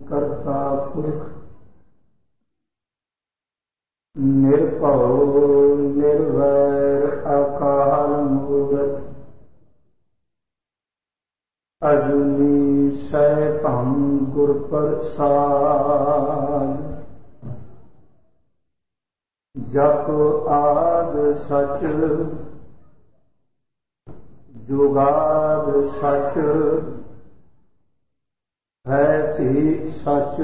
ਕਰਤਾ ਪੁਰਖ ਨਿਰਭਉ ਨਿਰਵੈਰ ਅਕਾਲ ਮੂਰਤ ਅਜੂਨੀ ਸੈਭੰ ਗੁਰ ਪ੍ਰਸਾਦਿ। ਜਪ ਆਦਿ ਸਚ ਜੁਗਾਦ ਸਚ ਹੈ ਭੀ ਸਚ।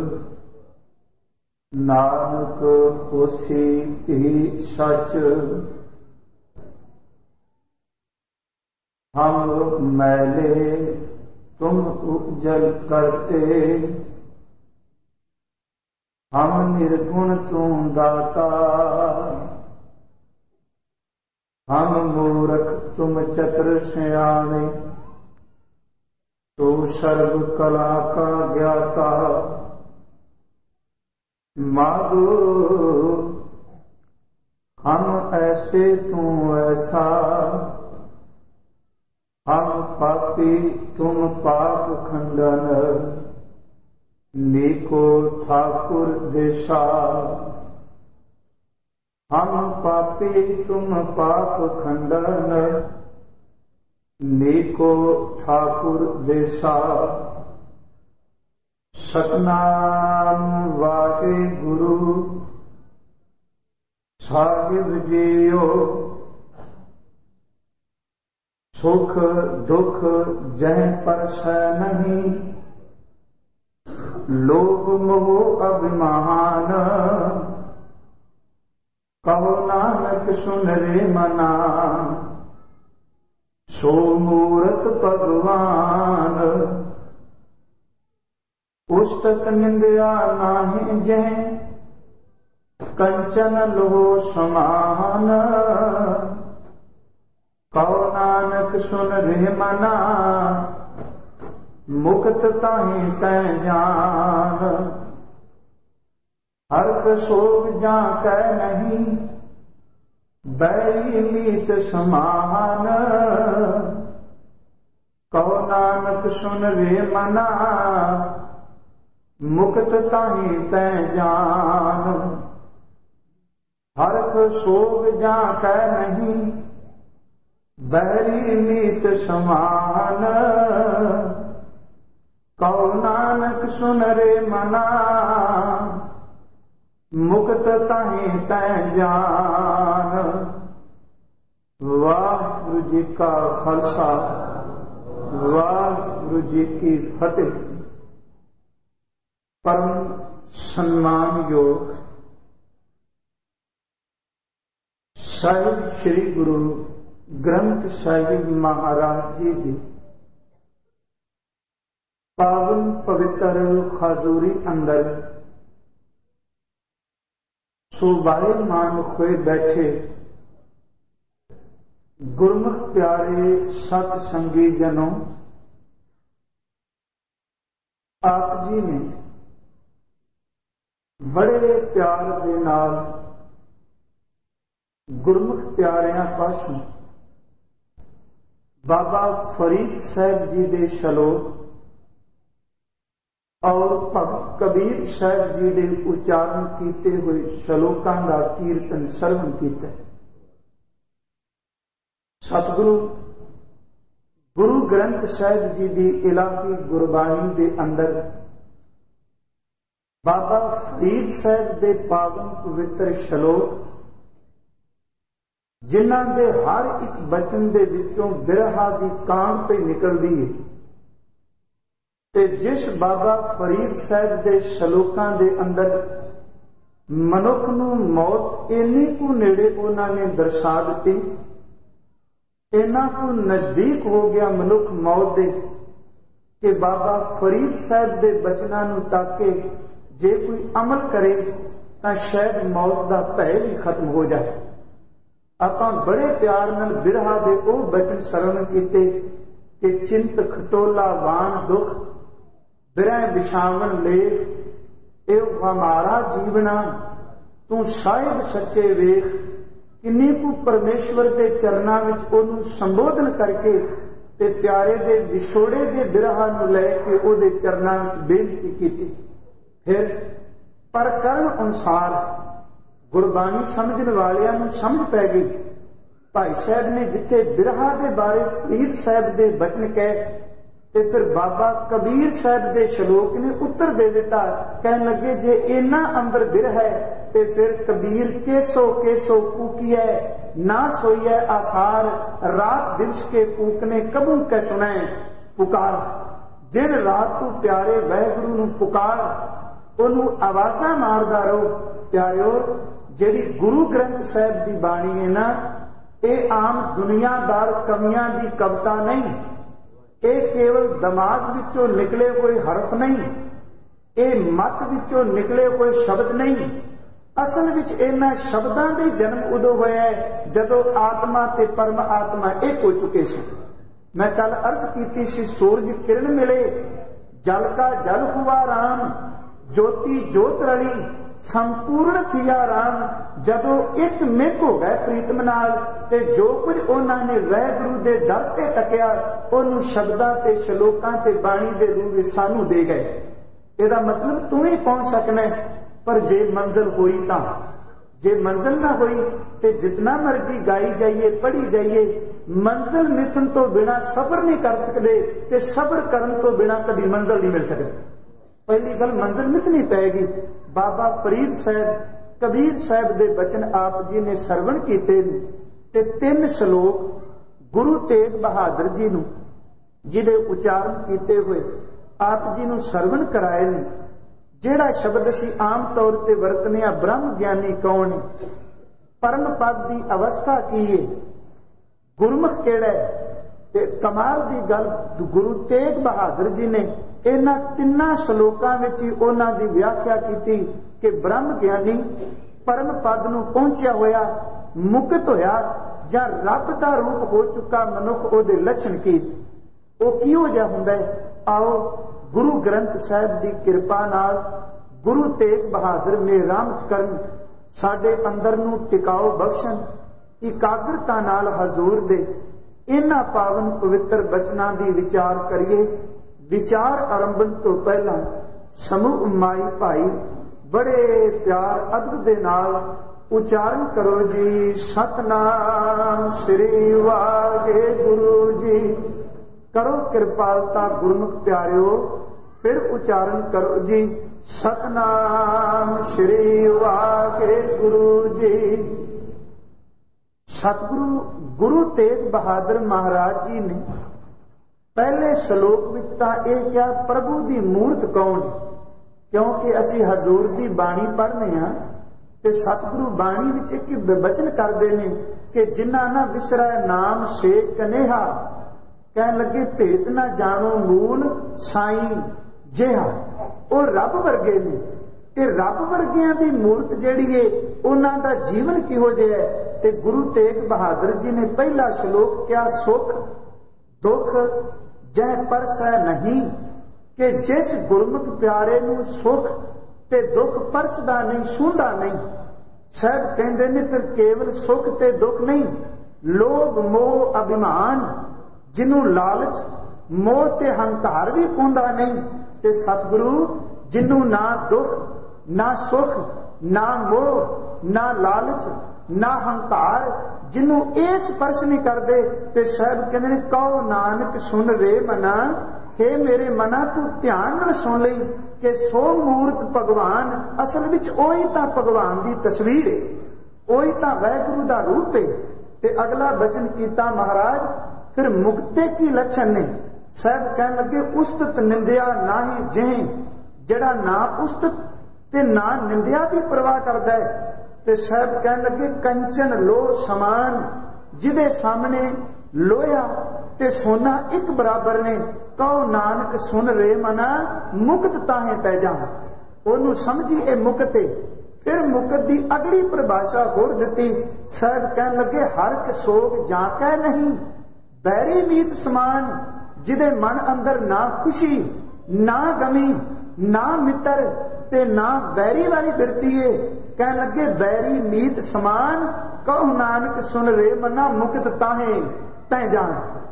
ਨਾਨਕ ਹੋਸੀ ਭੀ ਸਚ। ਹਮ मैले तुम उज्जल करते। हम निर्गुण तुम दाता। हम मूर्ख तुम चतुर सयाने। तू सर्व कला का ज्ञाता। मागो हम ऐसे तू ऐसा। हम पापी तुम पाप खंडन। नीको ठाकुर देशा। हम पापी तुम पाप खंडन। नीको ठाकुर देशा। सतनाम वाहिगुरु साहिब जीओ। सुख दुख जह परसै नहीं। लोभ मोह अभिमान। कहो नानक सुन रे मना। सो मूरत भगवान। पुस्तक निंदया नाहि जह। कंचन लोह समान। कहो नानक सुन रे मना। मुक्त ताहि तै जान। हरख सोग जा कै नहीं। बैरी मीत समान। कहो नानक सुन रे मना। मुक्त ताहि तै जान। हरख सोग जा कै नहीं। बैरी मीत समान। कहो नानक सुन रे मना। मुक्त ताहि तै जान। वाहिगुरु जी का खालसा वाहिगुरु जी की फतेह। परम सम्मान योग साहिब श्री गुरु ग्रंथ साहिब महाराज जी की पावन पवित्र खाजूरी अंदर सुभायमान होए बैठे गुरमुख प्यारे सत संगी जनों, आप जी ने बड़े प्यार दे नाल गुरमुख प्यारियां पासों बाबा फरीद साहब जी के शलोक और भगत कबीर साहब जी के उच्चारण किए हुए शलोकां का कीर्तन सरवण किया। सतगुरु गुरु ग्रंथ साहब जी की इलाही गुरबाणी के अंदर बाबा फरीद साहब के पावन पवित्र शलोक जिन्हां दे हर एक बचन दे विचों बिरहा की कांड पे निकलती है। ते जिस बाबा फरीद साहब के शलोकां दे अंदर मनुख नूं मौत इन्नी को नेड़े उन्होंने दर्शा दी, इन्ना को नजदीक हो गया मनुख मौत दे कि बाबा फरीद साहब के बचनां नूं ताके जे कोई अमल करे तो शायद मौत का भय भी खत्म हो जाए। आपां बड़े प्यार नाल बिरहा दे वो बचन सरवण कीते कि चिंत खटोला वाण दुख बिरह बिछावन ले एव हमारा जीवना तू साहिब सच्चे वेख। किन्नी को परमेश्वर के चरनां विच ओनू संबोधन करके ਤੇ ਪਿਆਰੇ ਦੇ ਵਿਛੋੜੇ ਦੇ ਬਿਰਹਾ ਨੂੰ ਲੈ ਕੇ ਉਹਦੇ ਚਰਨਾਂ ਵਿੱਚ ਬੇਨਤੀ ਕੀਤੀ। ਫਿਰ ਪ੍ਰਕਰਨ ਅਨੁਸਾਰ ਗੁਰਬਾਣੀ ਸਮਝਣ ਵਾਲਿਆਂ ਨੂੰ ਸਮਝ ਪੈ ਗਈ। ਭਾਈ ਸਾਹਿਬ ਨੇ ਜਿੱਥੇ ਬਿਰਹਾ ਦੇ ਬਾਰੇ ਫਰੀਦ ਸਾਹਿਬ ਦੇ ਬਚਨ ਕਹੇ ਤੇ ਫਿਰ ਬਾਬਾ ਕਬੀਰ ਸਾਹਿਬ ਦੇ ਸ਼ਲੋਕ ਨੇ ਉੱਤਰ ਦੇ ਦਿੱਤਾ। ਕਹਿਣ ਲੱਗੇ ਜੇ ਇੰਨਾ ਅੰਦਰ ਬਿਰਹ ਹੈ ਤੇ ਫਿਰ ਕਬੀਰ ਕੇਸੋ ਕੇਸੋ ਕੂਕੀਐ ਨਾ सोइए आसार रात दिवस के कूकने कबू कै सुनै पुकार। दिन रात तू प्यारे वाहिगुरू नूं पुकार, ओनू आवाज़ां मारदा रहो। प्यारिओ जिहड़ी गुरु ग्रंथ साहिब दी बाणी है ना, ये आम दुनियादार कवियां दी कविता नहीं, ये केवल दिमाग विचों निकले हुए हरफ नहीं, ये मत विचों निकले हुए शब्द नहीं। असल विच इन्हां शब्दां दे जन्म उदों होया जदों आत्मा ते परम आत्मा एक हो चुके सी। मैं कल अर्ज कीती सी सूरज किरण मिले जल का जल हुआ राम, ज्योति ज्योत रली संपूर्ण थिया राम। जदों एक मिक हो गए प्रीतम नाल ते जो कुछ उन्होंने वाहिगुरू दे दर ते तकिया उन्होंने शब्दां ते शलोकां ते बाणी दे रूप विच सानू दे गए। इहदा मतलब तू ही पहुंच सकना है, पर जे मंजिल हुई तां, जे मंजिल ना हुई तो जितना मर्जी गाई जाइए पढ़ी जाइए, मंजिल मिथन तो बिना सबर नहीं कर सकते ते सबर करन तो बिना कभी मंजिल नहीं मिल सकती। पहली गल मंजिल मिथनी पैगी। बाबा फरीद साहब कबीर साहब दे बचन आप जी ने सरवण कीते ते 3 श्लोक गुरु तेग बहादुर जी नूं जिहदे उचारण कीते हुए आप जी नूं सरवण कराए ने। ਜਿਹੜਾ शब्द असी आम तौर पर वरतने ब्रह्म ज्ञानी कौन है, परम पद की अवस्था की है, गुरमुख केड़ा है। ते कमाल की गल गुरु तेग बहादुर जी ने इन्हां 3 श्लोकां विच ही उन्हां दी व्याख्या की कि ब्रह्म ज्ञानी परम पद नूं पहुंचिया होया मुक्त होया जां रब दा रूप हो चुका मनुख उहदे लक्षण की वो किहो जिहा हुंदा है। आओ गुरु ग्रंथ साहिब की कृपा नाल गुरु तेग बहादुर मेहरामत करन, साडे अंदर नूं टिकाओ बख्शण, इकाग्रता नाल हजूर दे इन्हां पावन पवित्र बचनां दी विचार करिए। विचार आरंभण तो पहला समूह माई भाई बड़े प्यार अदब दे नाल उचारण करो जी, सतनाम श्री वाहिगुरू जी। करो कृपालता गुरमुख प्यारिओ, फिर उच्चारण करो जी, सतनाम श्री वाहिगुरू जी। सतगुरु गुरु तेग बहादुर महाराज जी ने पहले श्लोक विच तां इह कहा प्रभु की मूर्त कौन, क्योंकि असी हजूर की बाणी पढ़ने हाँ ते सतगुरु बाणी विच एक वचन करते हैं कि जिन्हां ना विसरै नाम से कनेहा, कहन लगे भेद ना जानो मूल साईं जिहा। वो रब वर्गे ने ते रब वर्गियां दी मूर्त जिहड़ी है उन्हां दा जीवन किहो जिहा है। ते गुरु तेग बहादुर जी ने पहला श्लोक क्या सुख दुख जै परसै नहीं, कि जिस गुरमुख प्यारे नूं सुख ते दुख परसदा नहीं छूंदा नहीं। साहब कहंदे ने फिर केवल सुख ते दुख नहीं, लोभ मोह अभिमान जिन्हों लालच मोह ते हंकार भी पाउंदा नहीं, ते सतगुरु जिन्हों ना दुख ना सुख ना मोह ना लालच ना हंकार जिन्हों ये स्पर्श नहीं करते। ते साहब कहते हैं कहो नानक सुन रे मना, हे मेरे मना तू ध्यान नाल सुन लई कि सो मूर्त भगवान असल विच ओही तां भगवान की तस्वीर है, ओही तां वाहिगुरू दा रूप है। ते अगला वचन कीता महाराज फिर मुक्ते की लक्षण ने। साहब कहन लगे उस्तत निंदिया ना ही जिह, जड़ा ना उस्तत ते ना निंदिया की परवाह करता है। ते साहब कहन लगे कंचन लो समान, जिदे सामने लोया ते सोना एक बराबर ने। कहो नानक सुन रे मना मुक्त ताहे पै जा। ओनू समझी ए मुक्त है। फिर मुक्त की अगली परिभाषा होर दिती। साहब कहन लगे हर सोग जाकै नहीं, बैरी मीत समान, जिदे मन अंदर ना खुशी ना गमी ना मित्र ते ना बैरी वाली बिरती है। कहन लगे बैरी मीत समान, कहो नानक सुन रे मना मुक्त ताहे तै जान।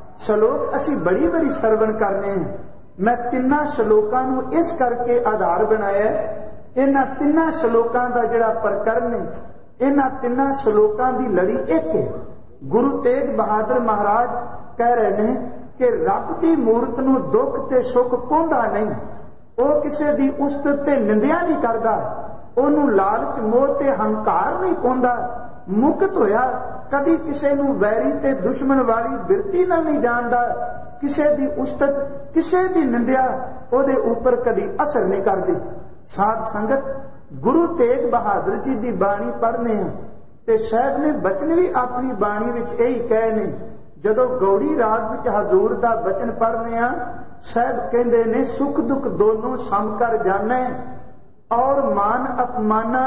ਸ਼ਲੋਕ ਅਸੀਂ ਬੜੀ ਵਾਰੀ ਸਰਵਣ ਕਰਨੇ ਆ। ਮੈਂ ਤਿੰਨਾਂ ਸ਼ਲੋਕਾਂ ਨੂੰ ਇਸ ਕਰਕੇ ਆਧਾਰ ਬਣਾਇਆ। ਇਹਨਾਂ ਤਿੰਨਾਂ ਸ਼ਲੋਕਾਂ ਦਾ ਜਿਹੜਾ ਪ੍ਰਕਰਨ ਹੈ, ਇਹਨਾਂ ਤਿੰਨਾਂ ਸ਼ਲੋਕਾਂ ਦੀ ਲੜੀ ਇੱਕ ਹੈ। ਗੁਰੂ ਤੇਗ ਬਹਾਦਰ ਮਹਾਰਾਜ ਕਹਿ ਰਹੇ ਨੇ ਕਿ ਰੱਬ ਦੀ ਮੂਰਤ ਨੂੰ ਦੁੱਖ ਤੇ ਸੁੱਖ ਪਾਉਂਦਾ ਨਹੀਂ। ਉਹ ਕਿਸੇ ਦੀ ਉਸਤਤ ਤੇ ਨਿੰਦਿਆ ਨਹੀਂ ਕਰਦਾ, ਉਹਨੂੰ ਲਾਲਚ ਮੋਹ ਤੇ ਹੰਕਾਰ ਨਹੀਂ ਪਾਉਂਦਾ। ਮੁਕਤ ਹੋਇਆ ਕਦੀ ਕਿਸੇ ਨੂੰ ਵੈਰੀ ਤੇ ਦੁਸ਼ਮਣ ਵਾਲੀ ਬਿਰਤੀ ਨਾਲ ਨਹੀਂ ਜਾਣਦਾ। ਕਿਸੇ ਦੀ ਉਸਤਤ, ਕਿਸੇ ਦੀ ਨਿੰਦਿਆ ਉਹਦੇ ਉੱਪਰ ਕਦੀ ਅਸਰ ਨਹੀਂ ਕਰਦੀ। ਸਾਧ ਸੰਗਤ, ਗੁਰੂ ਤੇਗ ਬਹਾਦਰ ਜੀ ਦੀ ਬਾਣੀ ਪੜ੍ਹਨੇ ਆ ਤੇ ਸਾਹਿਬ ਨੇ ਬਚਨ ਵੀ ਆਪਣੀ ਬਾਣੀ ਵਿੱਚ ਇਹੀ ਕਹੇ ਨੇ। ਜਦੋਂ ਗੌੜੀ ਰਾਗ ਵਿੱਚ ਹਜ਼ੂਰ ਦਾ ਬਚਨ ਪੜ੍ਹਨੇ ਆ, ਸਾਹਿਬ ਕਹਿੰਦੇ ਨੇ ਸੁਖ ਦੁੱਖ ਦੋਨੋਂ ਸਮ ਕਰ ਜਾਣੈ ਔਰ ਮਾਨ ਅਪਮਾਨਾ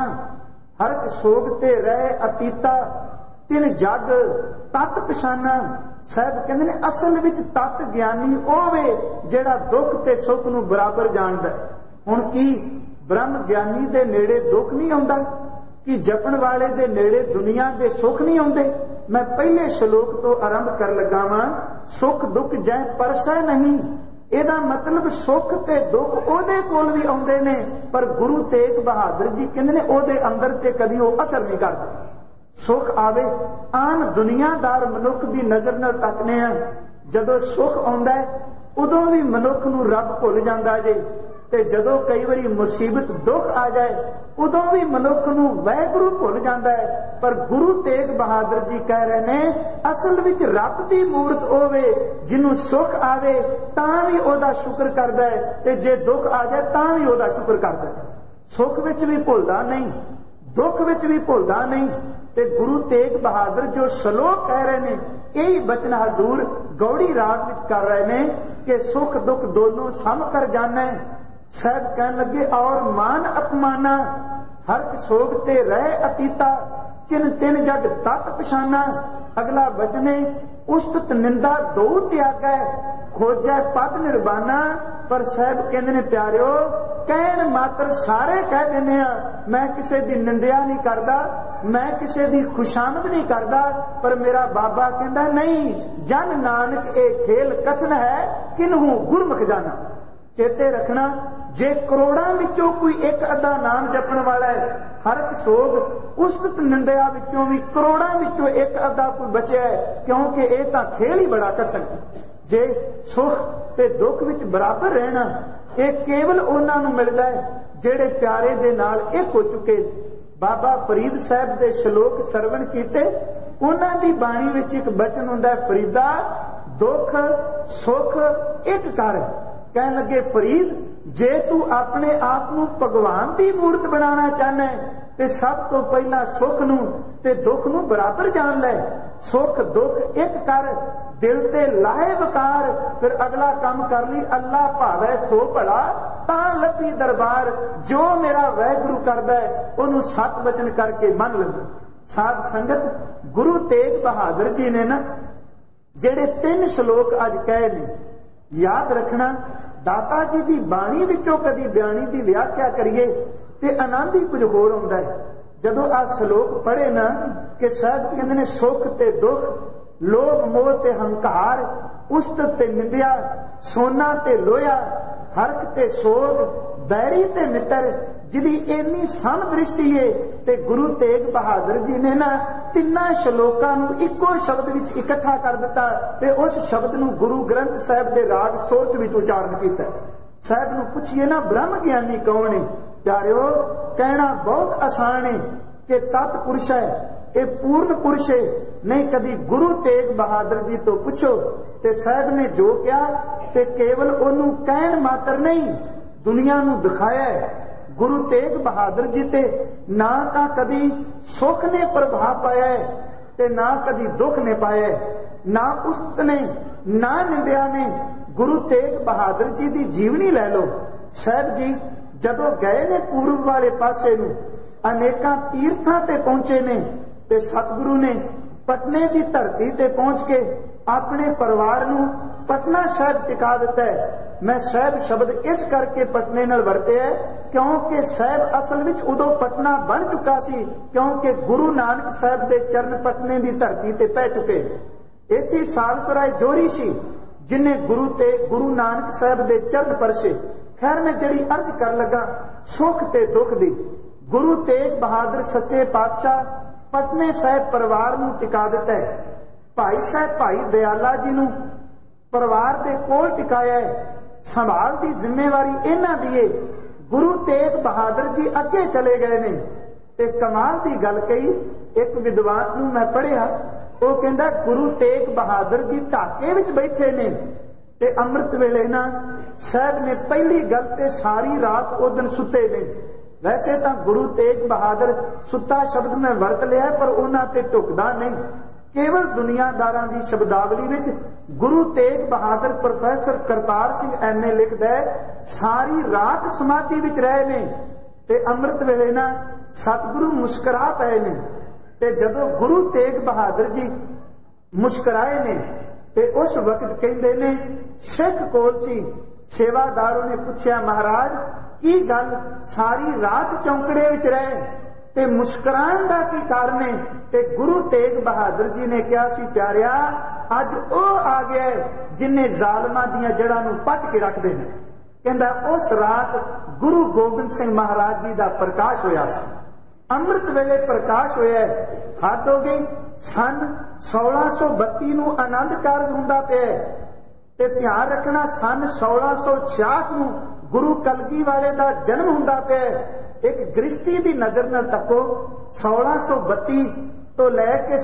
ਹਰ ਸੋਗ ਤੇ ਰਹਿ ਅਤੀਤਾ ਤਿਨ ਜਗ ਤਤ ਪਛਾਨਾ। ਸਾਹਿਬ ਕਹਿੰਦੇ ਨੇ ਅਸਲ ਵਿੱਚ ਤਤ ਗਿਆਨੀ ਉਹ ਵੇ ਜਿਹੜਾ ਦੁੱਖ ਤੇ ਸੁੱਖ ਨੂੰ ਬਰਾਬਰ ਜਾਣਦਾ। ਹੁਣ ਕੀ ਬ੍ਰਹਮ ਗਿਆਨੀ ਦੇ ਨੇੜੇ ਦੁੱਖ ਨਹੀਂ ਆਉਂਦਾ? ਕਿ ਜਪਣ ਵਾਲੇ ਦੇ ਨੇੜੇ ਦੁਨੀਆ ਦੇ ਸੁੱਖ ਨਹੀਂ ਆਉਂਦੇ? ਮੈਂ ਪਹਿਲੇ ਸ਼ਲੋਕ ਤੋਂ ਆਰੰਭ ਕਰਨ ਲੱਗਾ ਵਾਂ, ਸੁੱਖ ਦੁੱਖ ਜੈ ਪਰਸੈ ਨਹੀਂ। ਇਹਦਾ ਮਤਲਬ ਸੁੱਖ ਤੇ ਦੁੱਖ ਉਹਦੇ ਕੋਲ ਵੀ ਆਉਂਦੇ ਨੇ, ਪਰ ਗੁਰੂ ਤੇਗ ਬਹਾਦਰ ਜੀ ਕਹਿੰਦੇ ਨੇ ਉਹਦੇ ਅੰਦਰ ਤੇ ਕਦੀ ਉਹ ਅਸਰ ਨਹੀਂ ਕਰਦੇ। ਸੁੱਖ ਆਵੇ, ਆਮ ਦੁਨੀਆਦਾਰ ਮਨੁੱਖ ਦੀ ਨਜ਼ਰ ਨਾਲ ਤੱਕਨੇ ਆ, ਜਦੋਂ ਸੁੱਖ ਆਉਂਦਾ ਉਦੋਂ ਵੀ ਮਨੁੱਖ ਨੂੰ ਰੱਬ ਭੁੱਲ ਜਾਂਦਾ ਜੇ, ਤੇ ਜਦੋਂ ਕਈ ਵਾਰੀ ਮੁਸੀਬਤ ਦੁੱਖ ਆ ਜਾਏ ਉਦੋਂ ਵੀ ਮਨੁੱਖ ਨੂੰ ਵਾਹਿਗੁਰੂ ਭੁੱਲ ਜਾਂਦਾ ਹੈ। ਪਰ ਗੁਰੂ ਤੇਗ ਬਹਾਦਰ ਜੀ ਕਹਿ ਰਹੇ ਨੇ ਅਸਲ ਵਿੱਚ ਰੱਬ ਦੀ ਮੂਰਤ ਹੋਵੇ, ਜਿਹਨੂੰ ਸੁੱਖ ਆਵੇ ਤਾਂ ਵੀ ਉਹਦਾ ਸ਼ੁਕਰ ਕਰਦਾ ਹੈ, ਤੇ ਜੇ ਦੁੱਖ ਆ ਜਾਏ ਤਾਂ ਵੀ ਉਹਦਾ ਸ਼ੁਕਰ ਕਰਦਾ ਹੈ। ਸੁੱਖ ਵਿੱਚ ਵੀ ਭੁੱਲਦਾ ਨਹੀਂ, ਦੁੱਖ ਵਿੱਚ ਵੀ ਭੁੱਲਦਾ ਨਹੀਂ। ਤੇ ਗੁਰੂ ਤੇਗ ਬਹਾਦਰ ਜੋ ਸ਼ਲੋਕ ਕਹਿ ਰਹੇ ਨੇ, ਇਹੀ ਬਚਨ ਹਜ਼ੂਰ ਗੌੜੀ ਰਾਗ ਵਿੱਚ ਕਰ ਰਹੇ ਨੇ ਕਿ ਸੁੱਖ ਦੁੱਖ ਦੋਨੋਂ ਸਮ ਕਰ ਜਾਣਾ। ਸਾਹਿਬ ਕਹਿਣ ਲੱਗੇ ਔਰ ਮਾਨ ਅਪਮਾਨਾ ਹਰ ਸੋਗ ਤੇ ਰਹਿ ਅਤੀਤਾ ਚਿਨ ਤਿੰਨ ਜਗ ਤਤ ਪਛਾਨਾ। ਅਗਲਾ ਬਚਨੇ ਉਸਤਤ ਨਿੰਦਾ ਦੋ ਤਿਆਗੈ ਖੋਜੈ ਪਦ ਨਿਰਬਾਨਾ। ਪਰ ਸਾਹਿਬ ਕਹਿੰਦੇ ਨੇ ਪਿਆਰਿਓ, ਕਹਿਣ ਮਾਤਰ ਸਾਰੇ ਕਹਿ ਦਿੰਦੇ ਆ, ਮੈਂ ਕਿਸੇ ਦੀ ਨਿੰਦਿਆ ਨਹੀਂ ਕਰਦਾ, ਮੈਂ ਕਿਸੇ ਦੀ ਖੁਸ਼ਾਮਦ ਨਹੀਂ ਕਰਦਾ। ਪਰ ਮੇਰਾ ਬਾਬਾ ਕਹਿੰਦਾ ਨਹੀਂ, ਜਨ ਨਾਨਕ ਇਹ ਖੇਲ ਕਠਨ ਹੈ ਕਿਨਹੂ ਗੁਰਮੁਖ ਜਾਣਾ। ਚੇਤੇ ਰੱਖਣਾ, ਜੇ ਕਰੋੜਾਂ ਵਿੱਚੋਂ ਕੋਈ ਇੱਕ ਅੱਧਾ ਨਾਮ ਜਪਣ ਵਾਲਾ ਹੈ, ਹਰ ਇੱਕ ਸੋਗ ਉਸਤਤ ਨਿੰਦਿਆ ਵਿੱਚੋਂ ਵੀ ਕਰੋੜਾਂ ਵਿੱਚੋਂ ਇੱਕ ਅੱਧਾ ਕੋਈ ਬਚਿਆ ਹੈ, ਕਿਉਂਕਿ ਇਹ ਤਾਂ ਖੇਲ ਹੀ ਬੜਾ ਕਠਨ ਹੈ। ਜੇ ਸੁੱਖ ਤੇ ਦੁੱਖ ਵਿੱਚ ਬਰਾਬਰ ਰਹਿਣਾ, ਇਹ ਕੇਵਲ ਉਹਨਾਂ ਨੂੰ ਮਿਲਦਾ ਹੈ ਜਿਹੜੇ ਪਿਆਰੇ ਦੇ ਨਾਲ ਇੱਕ ਹੋ ਚੁੱਕੇ। ਬਾਬਾ ਫਰੀਦ ਸਾਹਿਬ ਦੇ ਸ਼ਲੋਕ ਸਰਵਣ ਕੀਤੇ, ਉਹਨਾਂ ਦੀ ਬਾਣੀ ਵਿੱਚ ਇੱਕ ਬਚਨ ਹੁੰਦਾ, ਫਰੀਦਾ ਦੁੱਖ ਸੁੱਖ ਇੱਕ ਕਰ। ਕਹਿਣ ਲੱਗੇ ਫਰੀਦ, ਜੇ ਤੂੰ ਆਪਣੇ ਆਪ ਨੂੰ ਭਗਵਾਨ ਦੀ ਮੂਰਤ ਬਣਾਉਣਾ ਚਾਹੁੰਦਾ ਤੇ ਸਭ ਤੋਂ ਪਹਿਲਾਂ ਸੁੱਖ ਨੂੰ ਤੇ ਦੁੱਖ ਨੂੰ ਬਰਾਬਰ ਜਾਣ ਲੈ। ਸੁੱਖ ਦੁੱਖ ਇੱਕ ਕਰ, ਦਿਲ ਤੇ ਲਾਹੇ ਵਕਾਰ, ਫਿਰ ਅਗਲਾ ਕੰਮ ਕਰ ਲਈ ਅੱਲਾ ਭਾਵੈ ਸੋ ਭਲਾ ਤਾਂ ਲੱਭੀ ਦਰਬਾਰ। ਜੋ ਮੇਰਾ ਵਾਹਿਗੁਰੂ ਕਰਦਾ ਹੈ ਉਹਨੂੰ ਸਤ ਵਚਨ ਕਰਕੇ ਮੰਨ ਲੈਂਦਾ। ਸਾਧ ਸੰਗਤ, ਗੁਰੂ ਤੇਗ ਬਹਾਦਰ ਜੀ ਨੇ ਨਾ ਜਿਹੜੇ 3 ਸ਼ਲੋਕ ਅੱਜ ਕਹੇ ਨੇ, ਯਾਦ ਰੱਖਣਾ, ਦਾਤਾ ਜੀ ਦੀ ਬਾਣੀ ਵਿੱਚੋਂ ਕਦੀ ਬਿਆਨੀ ਦੀ ਵਿਆਖਿਆ ਕਰੀਏ ਤੇ ਆਨੰਦ ਹੀ ਕੁਝ ਹੋਰ ਹੁੰਦਾ ਹੈ। ਜਦੋਂ ਆ ਸ਼ਲੋਕ ਪੜ੍ਹੇ ਨਾ ਕਿ ਸਾਹਿਬ ਕਹਿੰਦੇ ਨੇ ਸੁੱਖ ਤੇ ਦੁੱਖ, ਲੋਭ ਮੋਹ ਤੇ ਹੰਕਾਰ, ਉਸਤਤ ਤੇ ਨਿੰਦਿਆ, ਸੋਨਾ ਤੇ ਲੋਹਾ, ਹਰਕ ਤੇ ਸੋਗ, ਬੈਰੀ ਤੇ ਮਿੱਤਰ, ਜਿਹਦੀ ਇੰਨੀ ਸਮ ਦ੍ਰਿਸ਼ਟੀ ਏ। ਤੇ ਗੁਰੂ ਤੇਗ ਬਹਾਦਰ ਜੀ ਨੇ ਨਾ ਤਿੰਨਾਂ ਸ਼ਲੋਕਾਂ ਨੂੰ ਇੱਕੋ ਸ਼ਬਦ ਵਿੱਚ ਇਕੱਠਾ ਕਰ ਦਿੱਤਾ ਤੇ ਉਸ ਸ਼ਬਦ ਨੂੰ ਗੁਰੂ ਗ੍ਰੰਥ ਸਾਹਿਬ ਦੇ ਰਾਗ ਸੋਰਠ ਵਿੱਚ ਉਚਾਰਨ ਕੀਤਾ। ਸਾਹਿਬ ਨੂੰ ਪੁੱਛੀਏ ਨਾ ਬ੍ਰਹਮ ਗਿਆਨੀ ਕੌਣ ਹੈ? ਪਿਆਰਿਓ, ਕਹਿਣਾ ਬਹੁਤ ਆਸਾਨ ਹੈ ਕਿ ਤਤ ਪੁਰਸ਼ ਹੈ, ਇਹ ਪੂਰਨ ਪੁਰਸ਼ ਹੈ। ਨਹੀਂ, ਕਦੀ ਗੁਰੂ ਤੇਗ ਬਹਾਦਰ ਜੀ ਤੋਂ ਪੁੱਛੋ ਤੇ ਸਾਹਿਬ ਨੇ ਜੋ ਕਿਹਾ ਤੇ ਕੇਵਲ ਉਹਨੂੰ ਕਹਿਣ ਮਾਤਰ ਨਹੀਂ, ਦੁਨੀਆ ਨੂੰ ਦਿਖਾਇਆ ਹੈ। ਗੁਰੂ ਤੇਗ ਬਹਾਦਰ ਜੀ ਤੇ ਨਾ ਤਾਂ ਕਦੀ ਸੁੱਖ ਨੇ ਪ੍ਰਭਾਵ ਪਾਇਆ ਤੇ ਨਾ ਕਦੀ ਦੁੱਖ ਨੇ ਪਾਇਆ, ਨਾ ਉਸਤ ਨੇ ਨਾ ਨਿੰਦਿਆ ਨੇ। ਗੁਰੂ ਤੇਗ ਬਹਾਦਰ ਜੀ ਦੀ ਜੀਵਨੀ ਲੈ ਲਓ। ਸਾਹਿਬ ਜੀ ਜਦੋਂ ਗਏ ਨੇ ਪੂਰਬ ਵਾਲੇ ਪਾਸੇ ਨੂੰ, ਅਨੇਕਾਂ ਤੀਰਥਾਂ ਤੇ ਪਹੁੰਚੇ ਨੇ ਤੇ ਸਤਿਗੁਰੂ ਨੇ ਪਟਨੇ ਦੀ ਧਰਤੀ ਤੇ ਪਹੁੰਚ ਕੇ ਆਪਣੇ ਪਰਿਵਾਰ ਨੂੰ ਪਟਨਾ ਸਾਹਿਬ ਟਿਕਾ ਦਿੱਤਾ ਹੈ। ਮੈਂ ਸਾਹਿਬ ਸ਼ਬਦ ਇਸ ਕਰਕੇ ਪਟਨੇ ਨਾਲ ਵਰਤਿਆ ਕਿਉਂਕਿ ਸਾਹਿਬ ਅਸਲ ਵਿੱਚ ਉਦੋਂ ਪਟਨਾ ਬਣ ਚੁੱਕਾ ਸੀ, ਕਿਉਂਕਿ ਗੁਰੂ ਨਾਨਕ ਸਾਹਿਬ ਦੇ ਚਰਨ ਪਟਨੇ ਦੀ ਧਰਤੀ ਤੇ ਪੈ ਚੁੱਕੇ। इत्थे सालसराय जोरी सी जिन्हें गुरु नानक साहब दे चरण परसे। खैर मैं जिहड़ी अर्ज कर लगा सुख ते दुख दी, गुरु तेग बहादुर सच्चे पातशाह पटने साहिब परिवार नूं टिका दिता है। भाई साहब भाई दयाला जी नूं परिवार दे कोल टिकाया है। संभाल दी जिम्मेवारी इन्हां दी है। गुरु तेग बहादुर जी अगे चले गए ने ते कमाल दी गल कही। एक विद्वान नूं मैं पढ़िया, वो कहंदा गुरु तेग बहादुर जी ढाके विच बैठे ने ते अमृत वेले ना साहब ने पहली गल ते सारी रात उस दिन सुते ने। वैसे तो गुरु तेग बहादुर सुता शब्द मैं वरत लिया पर उन्हां ते टुकदा नहीं। केवल दुनियादारां दी शब्दावली विच गुरु तेग बहादुर प्रोफैसर करतार सिंह MA लिखदा है सारी रात समाधि विच रहे ने ते अमृत वेले ना सतगुरु मुस्करा पए ने। ते जदों गुरु तेग बहादुर जी मुस्कराए ने ते उस वक्त कहंदे ने सिख कोल सी। सेवादारों ने पूछा महाराज की गल सारी रात चौंकड़े विच रहे ते मुस्कुराण दा की कारण है? ते गुरु तेग बहादुर जी ने कहा सी प्यारिया अज ओ आ गया है जिन्हें जालमां दियां जड़ां नूं पट के रख देना। कहंदा उस रात गुरु गोबिंद सिंह महाराज जी दा प्रकाश होया सी। अमृत वेले प्रकाश होया। हद हो गई। सन 1632 नूं आनंद कारज हुंदा पिया ते ध्यान रखना सन 1666 नूं गुरु कलगी वाले दा जन्म हुंदा पिया। एक गृष्टि दी नजर नाल तको 1632 तो लैके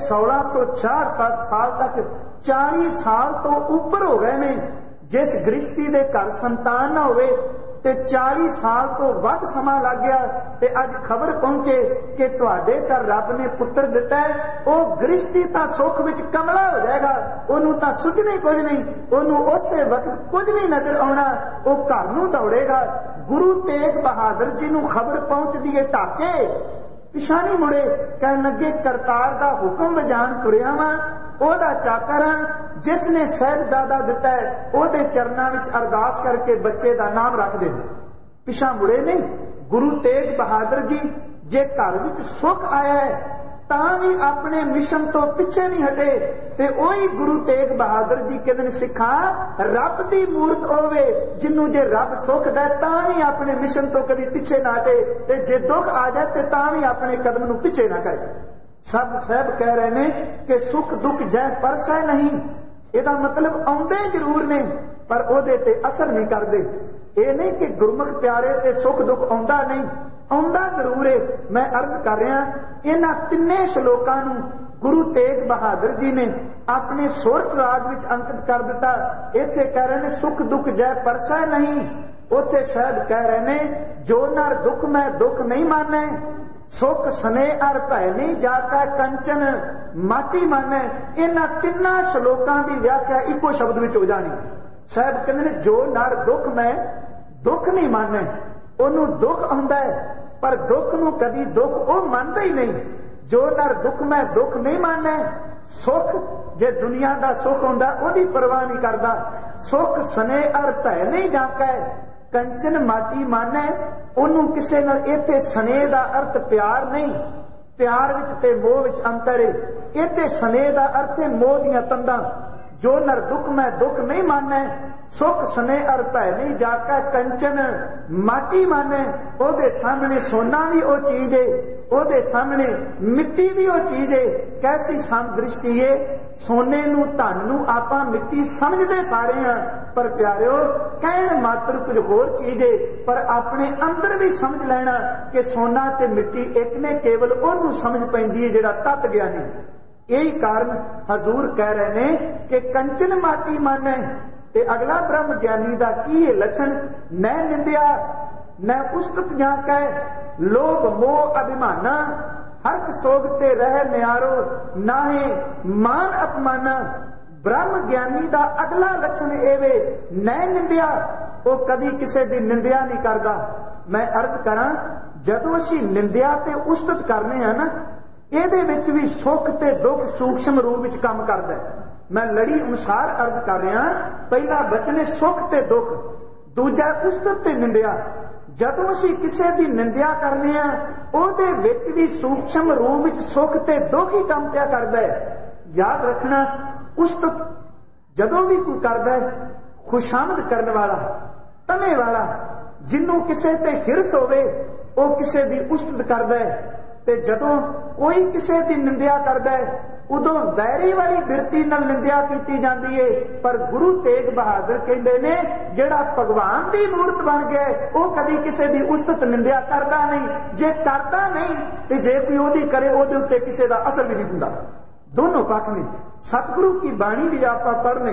1666 साल तक 40 साल तो ऊपर हो गए ने। जिस गृष्टि दे घर संतान ना होवे ते 40 साल तो वध समा लग गया ते अज खबर पहुंचे कि तुहाडे घर रब ने पुत्र दिता है। वह गृष्टि तां सुख विच कमला हो जाएगा, ओनू तां सुझने कुछ नहीं, ओनू उसे वक्त कुछ नहीं नजर आना, वह घर नूं दौड़ेगा। गुरु तेग बहादुर जी नूं खबर पहुंचदी है ढाके पिछा नहीं मुड़े। कहन लगे करतार दा हुक्म वजान तुरिया वां, ओहदा चाकर हां जिसने साहिबजादा दिता है, ओहदे चरनां विच अरदास करके बच्चे दा नाम रख दे। पिछा मुड़े नहीं। गुरु तेग बहादुर जी जे घर विच सुख आया है तां भी अपने मिशन तो पिछे नहीं हटे। ते ओही गुरु तेग बहादुर जी कहंदे सिखा रब दी मूरत होवे जिन्नू जे रब सुख दे तां भी अपने मिशन तो कदी पिछे ना हटे ते जे दुख आ जाए ते तां भी अपने कदम नूं पिछे ना करे। सब साहब कह रहे ने कि सुख दुख जै परसै नहीं। ਇਹਦਾ मतलब आउंदे जरूर ने पर ਉਹਦੇ ते असर नहीं करते। ਇਹ नहीं कि गुरमुख प्यारे ते सुख दुख आउंदा नहीं, आउंदा जरूर है। मैं अर्ज कर रहा इन्हां तिन्ने श्लोकां नूं गुरु तेग बहादुर जी ने अपने सुरत राग विच अंकित कर दिता। इत्थे कह रहे ने सुख दुख जै परसै नहीं, उत्थे साहब कह रहे ने जो नर दुख मैं दुख नहीं मानै, सुख सने अर भै नहीं जाका कंचन माटी माने। इन्हां तिन्ना श्लोकां दी व्याख्या इको शब्द विच हो जानी। साहब कहंदे ने जो नर दुख मैं दुख नहीं माने, ओनू दुख आउंदा है पर दुख नूं कदी दुख वो मानदा ही नहीं। जो नर दुख मैं दुख नहीं माने, सुख जे दुनिया दा सुख हुंदा ओदी परवाह नहीं करदा। सुख सने अर भै नहीं जाका कंचन माटी माने। ओनू किसे नाल इत्थे सने दा अर्थ प्यार नहीं, प्यार विच ते मोह विच अंतर है। इत्थे सने दा अर्थ है मोह दियां तंदां। जो नर दुख मैं दुख नहीं माने, सुख सने अर भै नहीं जाका कंचन माटी माने। ओदे सामने सोना भी वो चीज है, ओदे सामने मिट्टी भी वो चीज है। कैसी समदृष्टि है। सोने नूं धन नूं आपां मिट्टी समझदे सारे हां पर प्यारिओ कहण मात्र कुछ होर चीज है। पर अपने अंदर भी समझ लेना कि सोना ते मिट्टी एक ने, केवल ओनू समझ पैंदी है जिहड़ा तत ज्ञानी। यही कारण हजूर कह रहे ने कि कंचन माटी माने। ते अगला ब्रह्म ज्ञानी दा की है लक्षण? न निंदिया न उस्तुत जाकै, लोभ मोह अभिमाना, हर सोगते रह न्यारो, नाहे मान अपमाना। ब्रह्म ज्ञानी दा अगला लक्षण एवे न निंदिया, वो कदी किसी दी निंदिया नहीं करता। मैं अर्ज करा जदों असीं निंदिया ते उस्तुत करने हैं ना, ਇਹਦੇ ਵਿੱਚ भी सुख ते दुख सूक्ष्म रूप ਵਿੱਚ काम करता है। मैं लड़ी अनुसार अर्ज कर रहा। पहला बचन है सुख ते दुख, दूजा उस्तत ते निंदिया। जदों असीं किसी की निंदिया करने हैं ਉਹਦੇ ਵਿੱਚ भी सूक्ष्म रूप ਵਿੱਚ सुख ते दुख ही काम पिया करता है। याद रखना ਉਸਤਤ ਜਦੋਂ ਵੀ ਕੋਈ ਕਰਦਾ ਹੈ, ਖੁਸ਼ਾਮਦ ਕਰਨ ਵਾਲਾ, ਤਮੇ ਵਾਲਾ, ਜਿਹਨੂੰ ਕਿਸੇ ਤੇ ਹਿਰਸ ਹੋਵੇ ਉਹ ਕਿਸੇ ਦੀ ਉਸਤਤ ਕਰਦਾ ਹੈ। ਤੇ ਜਦੋਂ ਕੋਈ ਕਿਸੇ ਦੀ ਨਿੰਦਿਆ ਕਰਦਾ ਹੈ ਉਦੋਂ ਵੈਰੀ ਵਾਲੀ ਬਿਰਤੀ ਨਾਲ ਨਿੰਦਿਆ ਕੀਤੀ ਜਾਂਦੀ ਹੈ। ਪਰ ਗੁਰੂ ਤੇਗ ਬਹਾਦਰ ਕਹਿੰਦੇ ਨੇ ਜਿਹੜਾ ਭਗਵਾਨ ਦੀ ਮੂਰਤ ਬਣ ਗਿਆ ਉਹ ਕਦੀ ਕਿਸੇ ਦੀ ਉਸਤਤ ਨਿੰਦਿਆ ਕਰਦਾ ਨਹੀਂ। ਜੇ ਕਰਦਾ ਨਹੀਂ ਤੇ ਜੇ ਕੋਈ ਉਹਦੀ ਕਰੇ ਉਹਦੇ ਉੱਤੇ ਕਿਸੇ ਦਾ ਅਸਰ ਵੀ ਨਹੀਂ ਹੁੰਦਾ। ਦੋਨੋਂ ਪੱਖ ਨੇ। ਸਤਿਗੁਰੂ ਕੀ ਬਾਣੀ ਵੀ ਆਪਾਂ ਪੜ੍ਹਨੇ।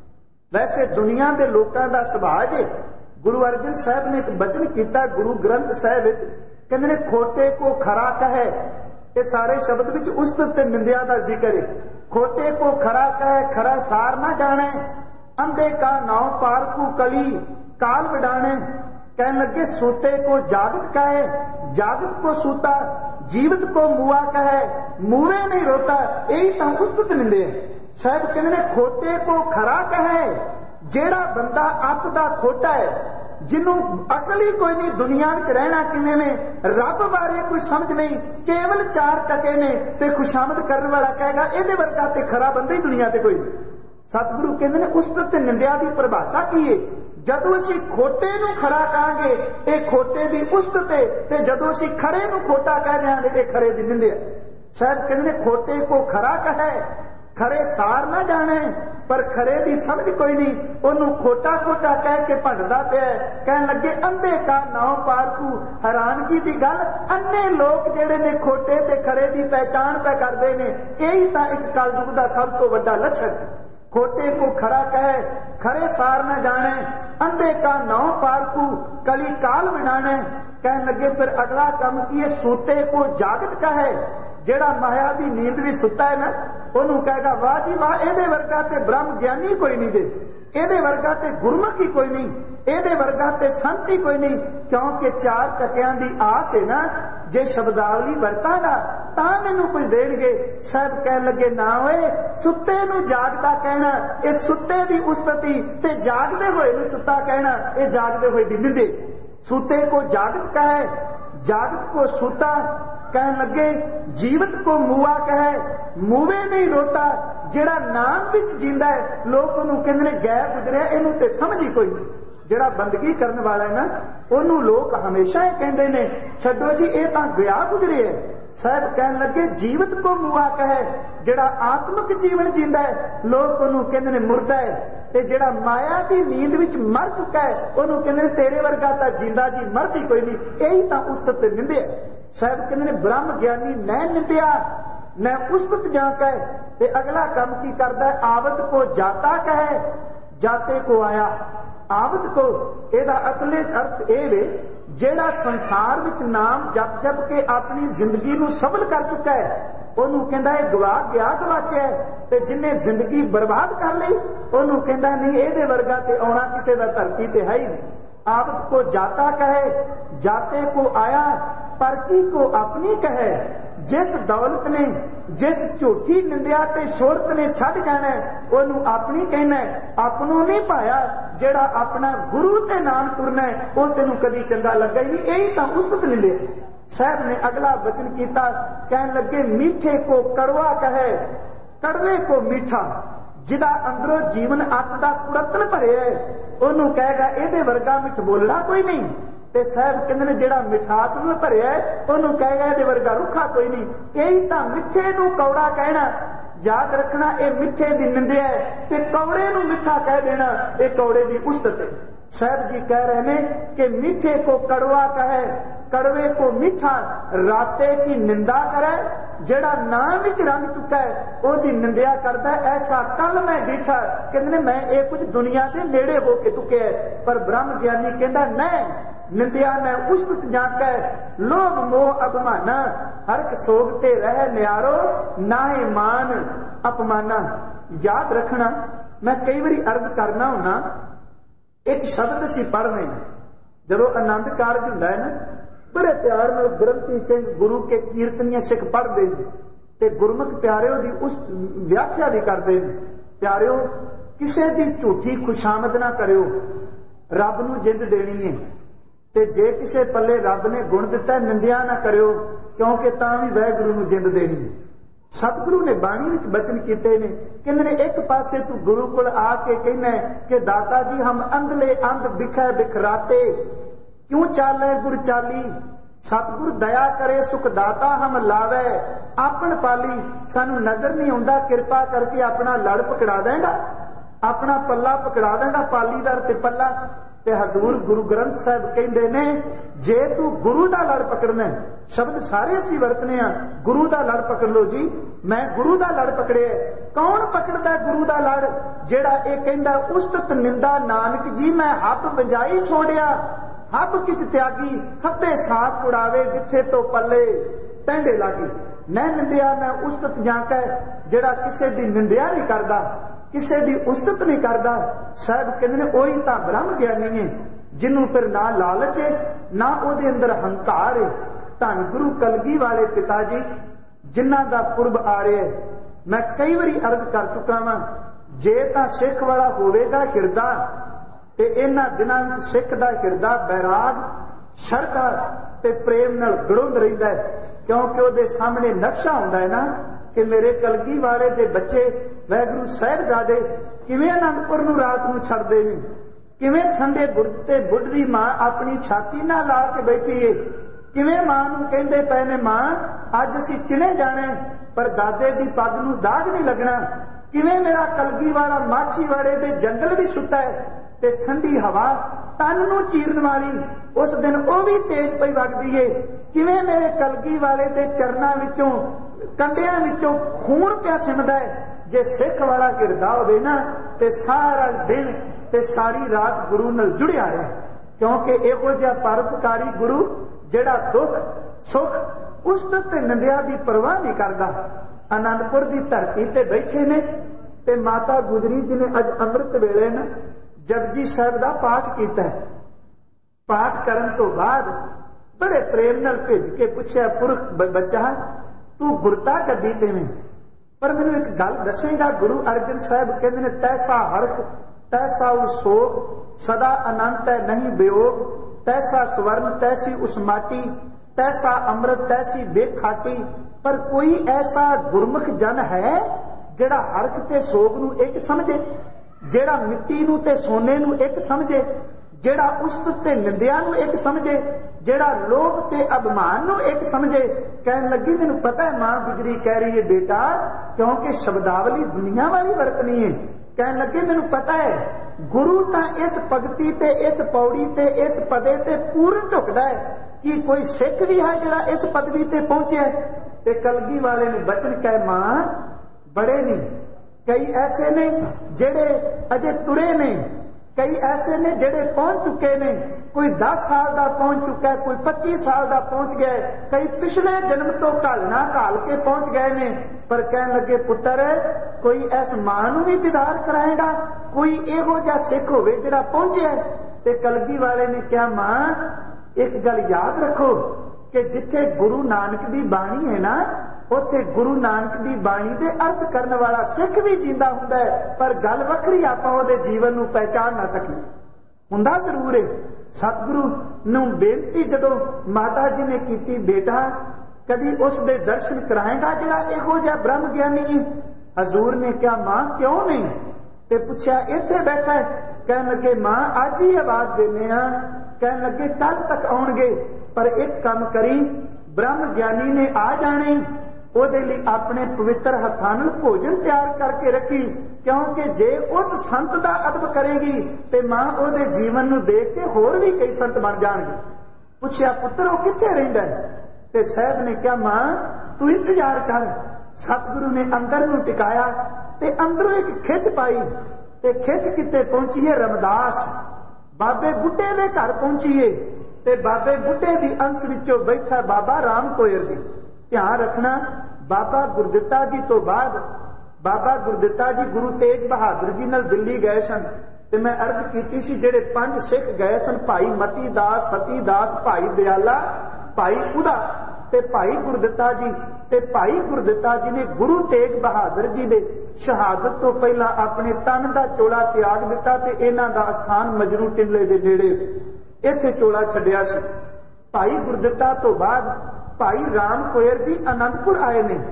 ਵੈਸੇ ਦੁਨੀਆ ਦੇ ਲੋਕਾਂ ਦਾ ਸੁਭਾਅ ਜੇ ਗੁਰੂ ਅਰਜਨ ਸਾਹਿਬ ਨੇ ਇੱਕ ਬਚਨ ਕੀਤਾ ਗੁਰੂ ਗ੍ਰੰਥ ਸਾਹਿਬ ਵਿੱਚ, ਕਹਿੰਦੇ ਨੇ ਖੋਟੇ ਕੋ ਖਰਾ ਕਹੇ। ਇਹ ਸਾਰੇ ਸ਼ਬਦ ਵਿੱਚ ਉਸਤਤ ਤੇ ਨਿੰਦਿਆ ਦਾ ਜ਼ਿਕਰ ਹੈ। ਖੋਟੇ ਕੋ ਖਰਾ ਕਹੇ, ਖਰਾ ਸਾਰ ਨਾ ਜਾਣੇ, ਅੰਧੇ ਕਾ ਨਾਉ ਪਾਰਕੂ ਕਲੀ ਕਾਲ ਵਿਡਾਣੇ। कहने लगे सोते को जागत कहे, जागत को सूता, जीवित को मुआ कहे, मुए नहीं रोता। यही तो उस्तत निंदे साहब कहते ने खोटे को खरा कहे। जेड़ा बंदा अक दा खोटा है, जिन्हों अकल ही कोई नहीं, दुनिया में रहना किवें में, रब बारे कोई समझ नहीं, केवल 4 टके ने ते खुशामद करने वाला कहेगा इहदे वर्गा ते खरा बंदा ही दुनिया ते कोई। सतगुरु कहते ने उस्तत ते निंदिया की परिभाषा की है। ਜਦੋਂ ਅਸੀਂ ਖੋਟੇ ਨੂੰ ਖਰਾ ਕਹਾਂਗੇ ਇਹ ਖੋਟੇ ਦੀ ਉਸਤਤ ਹੈ, ਤੇ ਜਦੋਂ ਅਸੀਂ ਖਰੇ ਨੂੰ ਖੋਟਾ ਕਹਿ ਦਿਆਂਗੇ ਇਹ ਖਰੇ ਦੀ ਨਿੰਦਿਆ। ਸਾਹਿਬ ਕਹਿੰਦੇ ਨੇ ਖੋਟੇ ਕੋ ਖਰਾ ਕਹੇ, ਖਰੇ ਸਾਰ ਨਾ ਜਾਣੇ। ਪਰ ਖਰੇ ਦੀ ਸਮਝ ਕੋਈ ਨਹੀਂ, ਉਹਨੂੰ ਖੋਟਾ ਖੋਟਾ ਕਹਿ ਕੇ ਭੰਡਦਾ ਪਿਆ। ਕਹਿਣ ਲੱਗੇ ਅੰਧੇ ਕਾ ਨਾਉ ਪਾਰਕੂ। ਹੈਰਾਨਗੀ ਦੀ ਗੱਲ, ਅੰਨੇ ਲੋਕ ਜਿਹੜੇ ਨੇ ਖੋਟੇ ਤੇ ਖਰੇ ਦੀ ਪਹਿਚਾਣ ਪੈ ਕਰਦੇ ਨੇ। ਇਹੀ ਤਾਂ ਇੱਕ ਕਲਯੁਗ ਦਾ ਸਭ ਤੋਂ ਵੱਡਾ ਲੱਛਣ। खोटे को खरा कहे, खरे सार न जाने, अंधे का नौ पारकू कली काल बिनाने। कहने लगे फिर अगला काम की है, सूते को जागत कहे। जेड़ा माया दी नींद भी सुता है ना, ओनू कहेगा वाह जी वाह, एदे वर्गा ते ब्रह्म ज्ञानी कोई नहीं, जे एदे वर्गा ते गुरमुख ही कोई नहीं, एदे वर्गा ते संत ही कोई नहीं। क्योंकि 4 टकियां दी आस है ना, जे शब्दावली वरतांगा तां मैनू कोई देणगे। साहब कहन लगे ना होए, सुते नू जागदा कहना ये सुते दी उस्तति, ते जागदे होए नू सुता कहना ये जागदे होए दी निंदे। सूते को जागत कहे, जागत को सूता। कहन लगे जीवित को मुआ कहे, मूवे नहीं रोता। जेड़ा नाम विच जींदा है लोग ओनू कहंदे ने गै गुजरिया, इहनू ते समझ ही कोई नहीं। जेड़ा बंदगी करने वाला है ना, ओनू लोग हमेशा ही कहंदे ने छड्डो जी ये तां गया गुजरे है। साहब कहन लगे जीवित को मुआ कहे। जेड़ा आत्मिक जीवन जींदा है लोग ओनू कहंदे ने मुर्दा है, ते जेड़ा माया दी नींद विच मर चुका है ओनू कहंदे ने तेरे वर्गा तां जींदा जी मरदी कोई नहीं। यही तां उस्तत ते निंदे। साहब कहंदे ने ब्रह्म ज्ञानी न निंदिया न उस्तत जाके। ते अगला काम की करदा है, आवत को जाता कहे, जाते को आया। आवत को ਇਹਦਾ ਅਸਲੀ ਅਰਥ ਇਹ ਵੇ ਜਿਹੜਾ ਸੰਸਾਰ ਵਿੱਚ ਨਾਮ ਜਪ ਜਪ ਕੇ ਆਪਣੀ ਜ਼ਿੰਦਗੀ ਨੂੰ ਸਫਲ ਕਰ ਚੁੱਕਾ ਹੈ ਉਹਨੂੰ ਕਹਿੰਦਾ ਇਹ ਗਵਾ ਗਿਆ ਗਵਾਚਿਆ। ਤੇ ਜਿਹਨੇ ਜ਼ਿੰਦਗੀ ਬਰਬਾਦ ਕਰ ਲਈ ਉਹਨੂੰ ਕਹਿੰਦਾ ਨਹੀਂ ਇਹਦੇ ਵਰਗਾ ਤੇ ਆਉਣਾ ਕਿਸੇ ਦਾ ਧਰਤੀ ਤੇ ਹੈ ਹੀ ਨਹੀਂ। आवत को जाता कहे, जाते को आया, परकी को अपनी कहे। जिस दौलत ने, जिस झूठी निंदिया ते शोहरत ने छड़ जाना ओनू अपनी कहना, अपनों नहीं पाया। जेड़ा अपना गुरु ते नाम तुरना वो तेनू कदी चंगा लगा ही नहीं। यही तो उस्तत निंदिया। साहब ने अगला वचन किया, कहने लगे मीठे को कड़वा कहे, कड़वे को मीठा। जिदा अंदरों जीवन अत दा कुरतन भरिया ओनू कहेगा ਇਹਦੇ ਵਰਗਾ ਮਿੱਠ ਬੋਲਣਾ ਕੋਈ ਨਹੀਂ। ਤੇ ਸਾਹਿਬ ਕਹਿੰਦੇ ਨੇ ਜਿਹੜਾ ਮਿਠਾਸ ਨਾਲ ਭਰਿਆ ਉਹਨੂੰ ਕਹੇਗਾ ਇਹਦੇ ਵਰਗਾ ਰੁੱਖਾ ਕੋਈ ਨਹੀਂ। ਇਹੀ ਤਾਂ ਮਿੱਠੇ ਨੂੰ ਕੌੜਾ ਕਹਿਣਾ। याद रखना ये मिठे की निंदिया है, ते कौड़े नू मिठा कह देना ये कौड़े की उस्तत है। साहब जी कह रहे हैं कि मीठे को कड़वा कहे, कड़वे को मीठा। राते की निंदा करे, जेड़ा नाम विच रंग चुका है ओदी निंदिया करता है। ऐसा कल मैं डिठा, कहते मैं ये कुछ दुनिया के नेड़े हो के टुके है। पर ब्रह्म ज्ञानी कहता नहीं, निंदिया ने उस्तत जाके लोभ मोह अभिमाना, हरक सोगते रह न्यारो नाहे मान अपमाना। याद रखना, मैं कई बारी अर्ज करना होना, एक शब्द असी पढ़ने जदों आनंद कारज हुंदा है ना, बड़े प्यार नाल ग्रंथी सिंह गुरु के कीर्तनिया सिख पढ़ते हैं ते गुरमुख प्यारिओ दी उस व्याख्या भी करते हैं। प्यारिओ किसी की झूठी खुशामद ना करियो, रब नूं जिंद देनी है। ते जे किसी पल्ले रब ने गुण दिता निंदिया ना करियो, क्योंकि तां भी वाहिगुरू नूं जिंद देनी है। सतगुरु ने बाणी विच बचन कीते ने, कहंदे ने एक पासे तू गुरु कोल आके कहना कि दाता जी हम अंधले अंध बिखै बिखराते, क्यों चाले गुर चाली, सतगुर दया करे सुख दाता हम लावे, आपन पाली, सानू नजर नहीं आउंदा, कृपा करके अपना लड़ पकड़ा देगा, अपना पल्ला पकड़ा देगा, पालीदार ते पल्ला। ते हजूर गुरु ग्रंथ साहब कहंदे ने जे तू गुरु दा लड़ पकड़ना, शब्द सारे असीं वरतने आ, गुरु दा लड़ पकड़ लो जी, मैं गुरु दा लड़ पकड़िया। कौन पकड़दा गुरु दा लड़? जेड़ा ये कहंदा उस्तत निंदा नानक जी मैं हब बजाई छोड़िया, हब किच त्यागी, खब्बे साथ उड़ावे जिथे तो पल्ले टैंडे लागी। न निंदिया न उस्तत जाके, जेड़ा किसे दी निंदिया नहीं करदा, किसे दी उस्तत नहीं करदा, साहब कहंदे ने ओही तां ब्रह्म ज्ञानी है, जिन्हों फिर ना लालच है ना उहदे अंदर हंकार है। धन गुरु कलगी वाले पिता जी जिन्हां दा पुरब आ रहा है, मैं कई बारी अर्ज कर चुका वां, जे तां सिख वाला होवेगा हिरदा ते इन्हां दिनां विच सिख दा हिरदा बैराग शरधा ते प्रेम नाल गड़ोंद रहिंदा है, क्योंकि उहदे सामने नक्शा हुंदा है ना कि मेरे कलगी वाले दे बच्चे वाहिगुरू साहिबजादे किवें आनंदपुर नूं रात नूं छड्डदे ने, किवें ठंडे बुर्ज ते बुढ़दी मां अपनी छाती नाल ला के बैठी है, किवें मां नूं कहंदे पए ने मां अज असीं चिने जाणे पर दादे दी पग नूं दाग नहीं लगना, किवें मेरा कलगी वाला माछीवाड़े दे जंगल भी सुता है ते ठंडी हवा तन नूं चीरन वाली उस दिन वो भी तेज पई वगदी है, किवें मेरे कलगी वाले दे चरनां विचों कंडियां विचों खून पिया सिमदा है। जे सिख वाला हिरदा होवे ना ते सारा दिन ते सारी रात गुरु नाल जुड़िया रहे, क्योंकि इहो जिहा परोपकारी गुरु जेड़ा दुख सुख उस्तत ते निंदिया दी परवाह नहीं करदा। आनंदपुर दी धरती ते बैठे ने ते माता गुजरी जी ने अज अमृत वेले न जपजी साहब दा पाठ कीता है। पाठ करन तो बाद बड़े प्रेम नाल भेज के पुछया पुरख बच्चा तू गुरता कदी किवें, पर मैनूं एक गल दसेगा। गुरु अर्जन साहब कहंदे ने तैसा हरख तैसा उसोग सदा अनंत है नहीं वियोग, तैसा स्वर्ण तैसी उस माटी, तैसा अमृत तैसी बेखाटी। पर कोई ऐसा गुरमुख जन है जेड़ा हरख ते सोग नूं एक समझे, जेड़ा मिट्टी नूं ते सोने नूं एक समझे, जेड़ा उस्तत ते निंदिया नूं एक समझे, जेड़ा लोभ ते अभिमान नूं एक समझे। कहन लगी मैनूं पता है मां गुजरी कह रही है बेटा, क्योंकि शब्दावली दुनिया वाली वरतनी है। कहन लगे मैनूं पता है गुरु तां इस भगती ते इस पौड़ी ते इस पदे ते पूर्ण झुकदा है कि कोई सिख भी है जेड़ा इस पदवी ते पहुंचे है। ते कलगी वाले ने बचन कहे मां बड़े नहीं, कई ऐसे ने जेड़े अजे तुरे ने, कई ऐसे ने जेड़े पहुंच चुके ने, कोई 10 साल का पहुंच चुका है, कोई 25 साल का पहुंच गया, कई पिछले जन्म तो घालना घाल के पहुंच गए ने। पर कहन लगे पुत्र कोई इस मां नूं भी दीदार कराएगा, कोई इहो जिहा सिख होवे जिहड़ा पहुंचे। ते कलगी वाले ने कहा मां एक गल याद रखो कि जिथे गुरु नानक दी बाणी है ना उत्थे गुरु नानक दी बाणी दे अर्थ करन वाला सिख भी जींदा हुंदा है, पर गल वखरी आपां उहदे जीवन नूं पहचान ना सकी। हुंदा जरूर है। सतगुरु नूं बेनती जदों माता जी ने कीती बेटा कदी उस दे दर्शन कराएगा जिहड़ा इहो जिहा ब्रह्म ज्ञानी है। हजूर ने कहा मां क्यों नहीं, ते पुछया इत्थे बैठा है। कहन लगे मां अज ही आवाज देने आ। कहन लगे कल तक आउणगे, पर एक काम करी ब्रह्म ज्ञानी ने आ जाने, ਉਹਦੇ ਲਈ ਆਪਣੇ पवित्र हत्थां नाल भोजन तैयार करके रखी, क्योंकि जे उस संत का अदब करेगी तो मां ਉਹਦੇ जीवन नूं देख के होर भी कई संत बन जाणगे। पुछया पुत्र वो कित्थे रहिंदा है? ते साहब ने कहा मां तू इंतजार कर। सतगुरु ने अंदर नूं टिकाया ते अंदरों एक खिच पाई, ते खिच किते पहुंची है रमदास बाबे बुड्ढे दे घर पहुंची है। ते बाबे बुड्ढे दी अंश विचों बैठा बाबा राम कोयर जी। ध्यान रखना बाबा गुरदिता जी तो बाद बाबा गुरदिता जी गुरु तेग बहादुर जी नाल दिल्ली गए सन। ते मैं अर्ज कीती सी जेड़े 5 सिख गए सन, भाई मती दास, सती दास, भाई दयाला, भाई उदा ते भाई गुरदिता जी। ते भाई गुरदिता जी ने गुरु तेग बहादुर जी दे शहादत तो पहला अपने तन का चोला त्याग दिता ते इन्हां दा स्थान मजनू टिल्ले दे नेड़े इत्थे चोला छड्डिया सी। भाई गुरदिता तो बाद भाई राम कोयर जी आनंदपुर आए ने।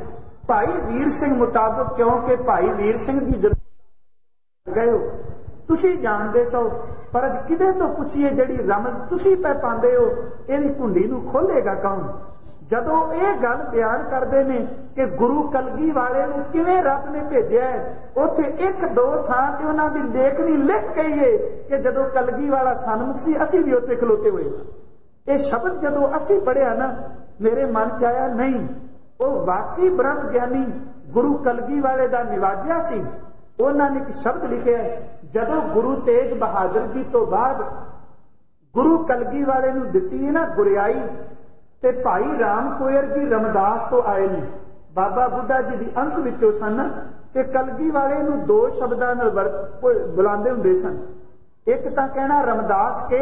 भाई वीर सिंह मुताबिक, क्योंकि भाई वीर सिंह की जरूरत गए हो, तुसी जानते सो, पर अज किदे तो पुछिए जिहड़ी रमज तुसी पै पांदे हो, इहदी कुंडी नूं खोलेगा कौन? जदों ये गल बयान करते हैं कि गुरु कलगी वाले नूं किवें रब ने भेजिया है, उत्थे एक दो थां ते उन्हां दी लेखनी लिख गई है कि जदों कलगी वाला सन्मुख सी, असीं भी उत्थे खलोते हुए सन। ये शब्द जदों असीं पढ़िया ना, मेरे मन च आया नहीं, वो वाकई ब्रह्म ज्ञानी गुरु कलगी वाले दा निवाजिया सी। उन्होंने एक शब्द लिखे, जदों गुरु तेग बहादुर जी तो बाद गुरु कलगी वाले नूं दित्ती है ना गुरियाई, ते भाई राम कोयर जी रमदास तो आए ने, बाबा बुढ़ा जी दी अंश विचों सन, ते कलगी वाले नूं दो शब्दां नाल बुलांदे हुंदे सन। एक तां कहना रमदास के,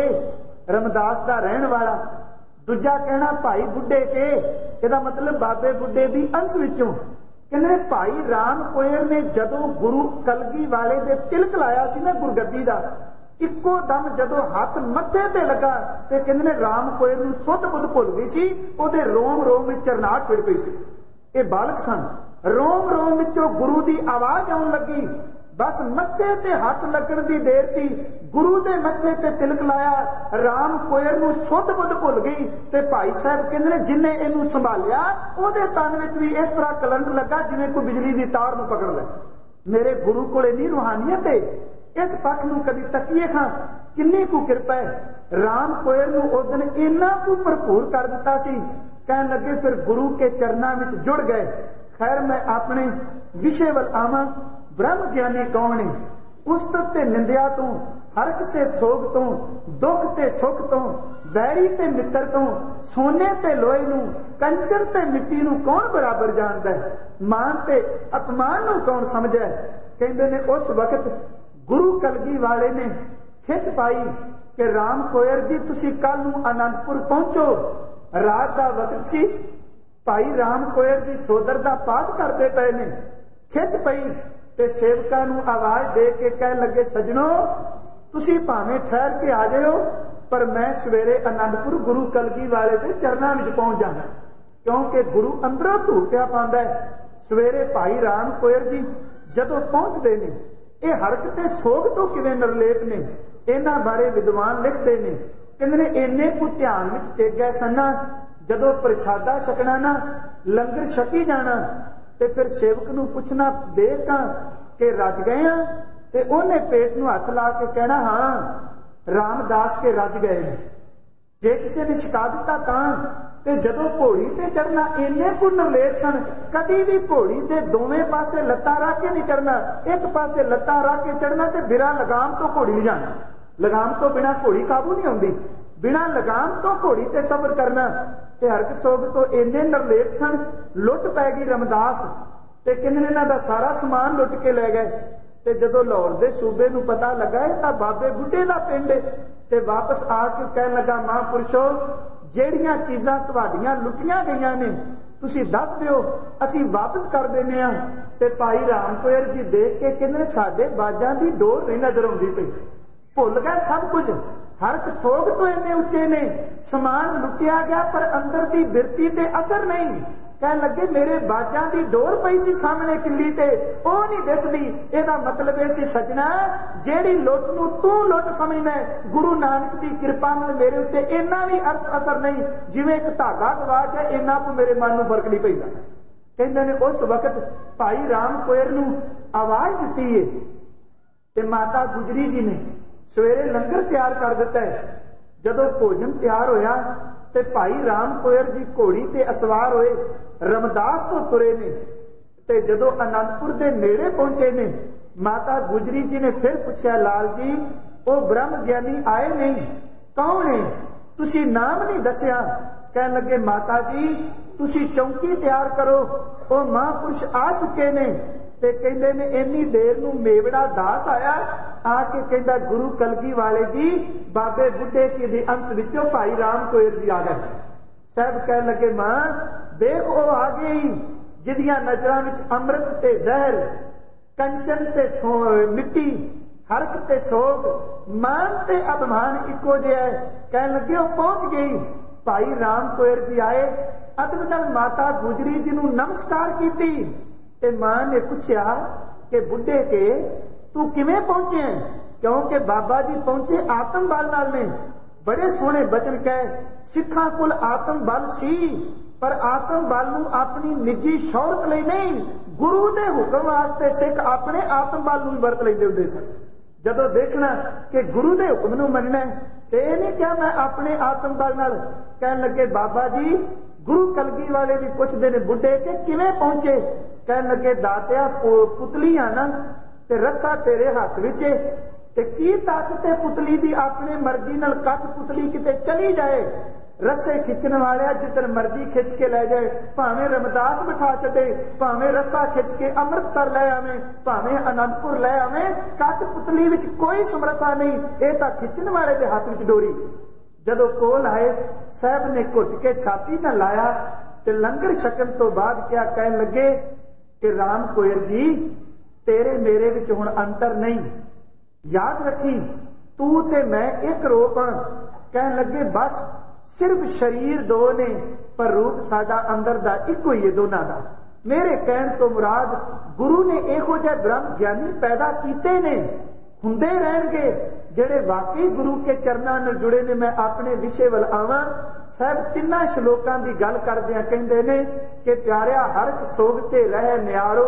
रमदास दा रहण वाला, दूजा कहना भाई बुढ़े के, ਇਹਦਾ मतलब बाबे बुढ़े दी अंश विचों। कहने भाई राम कोयर ने जदों गुरु कलगी वाले दे तिलक लाया सी ना गुरगद्दी दा, इक्को दम जदों हथ मत्थे ते लगा ते कहंदे ने राम कोयर नूं सुध बुध भुल गई सी, ओदे रोम रोम विच चरनाहट छिड़ पई सी। ये बालक सन, रोम रोम विचों गुरु दी आवाज आउण लगी, बस मत्थे ते हथ लगण दी देर सी, गुरु दे मत्थे ते तिलक लाया, राम कोयर नूं सुध बुध भुल गई, ते भाई साहब कहंदे ने जिन्ने इहनूं संभालिया ओदे तन विच भी इस तरह कलंट लगा जिवें कोई बिजली दी तार नूं पकड़ ले। मेरे गुरु कोले नहीं रूहानियत है, इस पक्ष नूं कदी तकीए खां, किन्नी कु किरपा है। राम कोयर नूं उस दिन इन्ना कु भरपूर कर दिता सी, कहण लगे फिर गुरु के चरनां विच जुड़ गए। खैर मैं अपने विषय वल आवां, ब्रह्म ज्ञानी कौन है? उस्तत ते निंदिया तो, हरक से थोग तो, दुख ते सुख तो, बैरी ते मित्र तो, सोने ते लोहे नूं, कंचर ते मिट्टी नूं कौन बराबर जानदा है? मान ते अपमान नूं कौन समझे? कहंदे ने उस वक्त गुरु कलगी वाले ने खिच पाई कि राम कोयर जी तुसी कल नूं आनंदपुर पहुंचो, रात दा वक्त सी, भाई राम कोयर जी सोदर दा पाठ करते पे ने। खिच पई ते सेवकां नूं आवाज दे के कहण लगे, सजणो तुसी भावें ठहर के आ जाओ, पर मैं सवेरे आनंदपुर गुरु कलगी वाले दे चरनां विच पहुंच जाना, क्योंकि गुरु अंदरों धूपिया पांदा है। सवेरे भाई राम कोयर जी जदों पहुंचते ने, ये हरक ते सोग तो किवें निर्लेप ने, इन्हां बारे विद्वान लिखते ने। कहंदे ने इन्ने को ध्यान विच टेक गए सन्ना, जदों प्रसादा छकना ना, लंगर छकी जाना, ते फिर सेवक नूं पुछना देखा कि रज गए हैं, ते ओने पेट नूं हथ ला के कहना हाँ रामदास के रज गए ने। जे किसी ने छका दिता तां, ते जदों घोड़ी ते चढ़ना इन्ने को निर्लेप सन, कदी भी घोड़ी दे दोवें पासे लत्तां रख के नहीं चढ़ना, एक पासे लत्तां रख के चढ़ना ते बिना लगाम तो घोड़ी नहीं जाना। लगाम तो बिना घोड़ी काबू नहीं आउंदी, बिना लगाम तो घोड़ी ते सफर करना। ते हरक सोग तो इन्ने निर्लेप सन, लुट पै गई रमदास, ते किन्ने इन्हां दा सारा समान लुट के ले गए। ते जदों लाहौर दे सूबे नूं पता लगा ये तां बाबे बुढ़े दा पिंड, ते वापस आके कहण लगा, महापुरुषो ਜਿਹੜੀਆਂ ਚੀਜ਼ਾਂ ਤੁਹਾਡੀਆਂ ਲੁੱਟੀਆਂ ਗਈਆਂ ਨੇ ਤੁਸੀਂ ਦੱਸ ਦਿਓ, ਅਸੀਂ ਵਾਪਸ ਕਰ ਦਿੰਦੇ ਆ। ਤੇ ਭਾਈ ਰਾਮ ਕੋਇਰ ਜੀ ਦੇਖ ਕੇ ਕਹਿੰਦੇ ਸਾਡੇ ਬਾਜਾਂ ਦੀ ਡੋਰ ਨਹੀਂ ਨਜ਼ਰ ਆਉਂਦੀ ਪਈ, ਭੁੱਲ ਗਏ ਸਭ ਕੁਝ। ਹਰ ਇੱਕ ਸੋਗ ਤੋਂ ਇੰਨੇ ਉੱਚੇ ਨੇ, ਸਮਾਨ ਲੁੱਟਿਆ ਗਿਆ ਪਰ ਅੰਦਰ ਦੀ ਬਿਰਤੀ ਤੇ ਅਸਰ ਨਹੀਂ। ਕਹਿਣ ਲੱਗੇ ਮੇਰੇ ਬਾਜਾਂ ਦੀ ਡੋਰ ਪਈ ਸੀ ਸਾਹਮਣੇ ਕਿੱਲੀ ਤੇ, ਉਹ ਨਹੀਂ ਦਿਸਦੀ। ਇਹਦਾ ਮਤਲਬ ਇਹ ਸੀ ਸੱਜਣਾ, ਜਿਹੜੀ ਲੁੱਟ ਨੂੰ ਤੂੰ ਲੁੱਟ ਸਮਝਦਾ, ਗੁਰੂ ਨਾਨਕ ਦੀ ਕਿਰਪਾ ਨਾਲ ਮੇਰੇ ਉੱਤੇ ਇੰਨਾ ਵੀ ਅਸਰ ਨਹੀਂ, ਜਿਵੇਂ ਇੱਕ ਧਾਗਾ ਗਵਾਚ ਹੈ ਇੰਨਾ ਕੋ ਮੇਰੇ ਮਨ ਨੂੰ ਫਰਕ ਨਹੀਂ ਪੈਂਦਾ। ਕਹਿੰਦੇ ਨੇ ਉਸ ਵਕਤ ਭਾਈ ਰਾਮ ਕੋਇਰ ਨੂੰ ਆਵਾਜ਼ ਦਿੱਤੀ ਹੈ, ਤੇ ਮਾਤਾ ਗੁਜਰੀ ਜੀ ਨੇ ਸਵੇਰੇ ਲੰਗਰ ਤਿਆਰ ਕਰ ਦਿੱਤਾ ਹੈ। ਜਦੋਂ ਭੋਜਨ ਤਿਆਰ ਹੋਇਆ ਤੇ ਭਾਈ ਰਾਮ ਕੋਇਰ ਜੀ ਘੋੜੀ ਤੇ ਅਸਵਾਰ ਹੋਏ ਰਮਦਾਸ ਤੋਂ ਤੁਰੇ ਨੇ, ਤੇ ਜਦੋਂ ਆਨੰਦਪੁਰ ਦੇ ਨੇੜੇ ਪਹੁੰਚੇ ਨੇ, ਮਾਤਾ ਗੁਜਰੀ ਜੀ ਨੇ ਫਿਰ ਪੁੱਛਿਆ, ਲਾਲ ਜੀ ਉਹ ਬ੍ਰਹਮ ਗਿਆਨੀ ਆਏ ਨਹੀਂ, ਕੌਣ ਹੈ? ਤੁਸੀਂ ਨਾਮ ਨਹੀਂ ਦੱਸਿਆ। ਕਹਿਣ ਲੱਗੇ ਮਾਤਾ ਜੀ ਤੁਸੀਂ ਚੌਂਕੀ ਤਿਆਰ ਕਰੋ, ਉਹ ਮਹਾਂਪੁਰਸ਼ ਆ ਚੁੱਕੇ ਨੇ। ਤੇ ਕਹਿੰਦੇ ਨੇ ਇੰਨੀ ਦੇਰ ਨੂੰ ਮੇਵੜਾ ਦਾਸ ਆਇਆ, ਆ ਕੇ ਕਹਿੰਦਾ ਗੁਰੂ ਕਲਗੀ ਵਾਲੇ ਜੀ ਬਾਬੇ ਬੁੱਢੇ ਕੀ ਦੇ ਅੰਸ਼ ਵਿੱਚੋਂ ਭਾਈ ਰਾਮ ਕੋਇਰ ਜੀ ਆ ਗਏ। ਸਾਹਿਬ ਕਹਿਣ ਲੱਗੇ ਮਾਂ ਦੇਖ ਉਹ ਆ ਗਈ ਜਿਹਦੀਆਂ ਨਜ਼ਰਾਂ ਵਿੱਚ ਅੰਮ੍ਰਿਤ ਤੇ ਜ਼ਹਿਰ, ਕੰਚਨ ਤੇ ਮਿੱਟੀ, ਹਰਕ ਤੇ ਸੋਗ, ਮਾਨ ਤੇ ਅਭਿਮਾਨ ਇੱਕੋ ਜਿਹਾ ਹੈ। ਕਹਿਣ ਲੱਗੇ ਉਹ ਪਹੁੰਚ ਗਈ। ਭਾਈ ਰਾਮ ਕੋਇਰ ਜੀ ਆਏ अदब नाल माता गुजरी जी नूं नमस्कार कीती ते मां ने पूछया कि बुढ़े के तू किवें पहुंचे? क्योंकि बाबा जी पहुंचे आत्म बल नाल ने। बड़े सोहणे बचन कहे, सिखां कोल आत्म बल सी पर आत्म बल नूं अपनी निजी शौहरत लई नहीं, गुरु दे हुक्म वास्ते सिख अपने आत्म बल नूं वरत लैंदे हुंदे सन। जदों देखना कि गुरु दे हुक्म नूं मनना ते इह नहीं क्या मैं अपने आत्म बल नाल। कहन लगे बाबा जी गुरु कलगी वाले भी पुछदे ने बुढ़े के किवें पहुंचे? कहन लगे दातिया पुतली आ ना ते रस्सा तेरे हाथ विच ते की ताकत है पुतली दी अपने मर्जी नाल कट पुतली किते चली जाए। रस्से खिंचण वाले जिधर मर्जी खिंच के ले जाए, भावें रमदास बिठा छे, भावें रस्सा खिंच के अमृतसर ले आवे, भावें आनंदपुर ले आवे, कट पुतली विच कोई समर्था नहीं। ये तां खिंचण वाले दे हाथ विच डोरी। जदों कोल आए साहब ने घुट के छाती न लाया ते लंगर छकन तो बाद क्या कहन लगे कि राम कोयर जी तेरे मेरे विच हुण अंतर नहीं, याद रखी तू ते मैं एक रूप हां। कहन लगे बस सिर्फ शरीर दो ने पर रूप साडा अंदर दा इको ही है दोनां दा। मेरे कहण तो मुराद गुरु ने इहो जिहे ब्रह्म ज्ञानी पैदा कीते ने, हुंदे रहणगे ਜਿਹੜੇ वाकई गुरु के चरणों नाल जुड़े ने। मैं अपने विषय वल आवां। साहब तिन्ना श्लोकां दी गल करदिआं कहंदे ने कि प्यारिया हर एक सोग ते रह नियारो,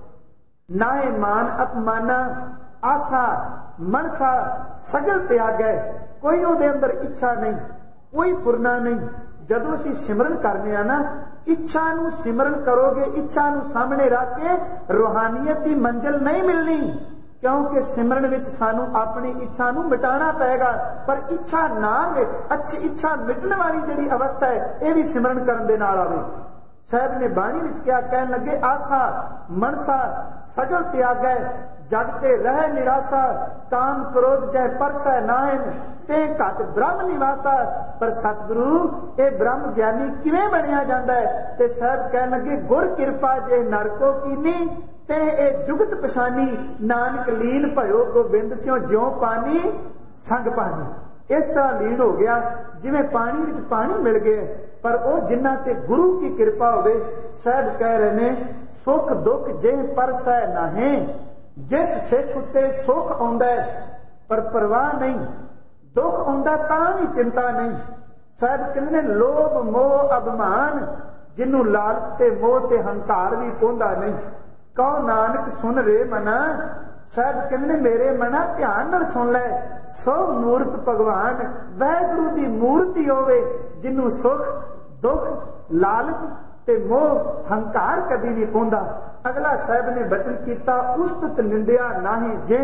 नाए मान अपमाना, आसा मनसा सगल त्यागै। कोई उहदे अंदर इच्छा नहीं, कोई फुरना नहीं। जदों असीं सिमरन करने आ ना, इच्छा नूं सिमरन करोगे, इच्छा नूं सामने रख के रूहानियत दी मंजिल नहीं मिलनी। क्योंकि सिमरन विच सानू अपनी इच्छा नूं मिटाना पएगा। पर इच्छा ना अच्छी इच्छा मिटने वाली जिहड़ी अवस्था है यह भी सिमरन करन दे नाल आवे। साहब ने बाणी विच क्या कहन लगे, आसा मनसा सगल त्यागै, जग ते रह निराशा, काम क्रोध जय परसै नाहिन, ते घट ब्रह्म निवासा। पर सतगुरु ये ब्रह्म ज्ञानी किवें बनिया जांदा है? ते साहब कहन लगे गुर किरपा जे नरको कीनी ते ए जुगत पछानी, नानक लीन भयो गोबिंद सिंह ज्यों पानी संग पानी। इस तरह लीन हो गया जिवें पानी विच पानी मिल गया। पर वो जिन्हां ते गुरु की कृपा होवे, साहब कह रहे ने सुख दुख जे परसै नाहे, जिस सिख उत्ते सुख आउंदा पर परवाह नहीं, दुख आउंदा तां भी चिंता नहीं। साहब कहंदे ने लोभ मोह अभिमान, जिन्नू लालच ते मोह ते हंकार भी पहुंदा नहीं। कहो नानक सुन रे मना, साहब कहंदे मेरे मना ध्यान नाल सुन लै, सो मूर्त भगवान वाहिगुरू दी मूर्ति होवे, जिन्नू सुख दुख लालच ते मोह हंकार कदी नहीं पहुंदा। अगला साहब ने बचन कीता, उस्तत निंदिया नाहीं जे,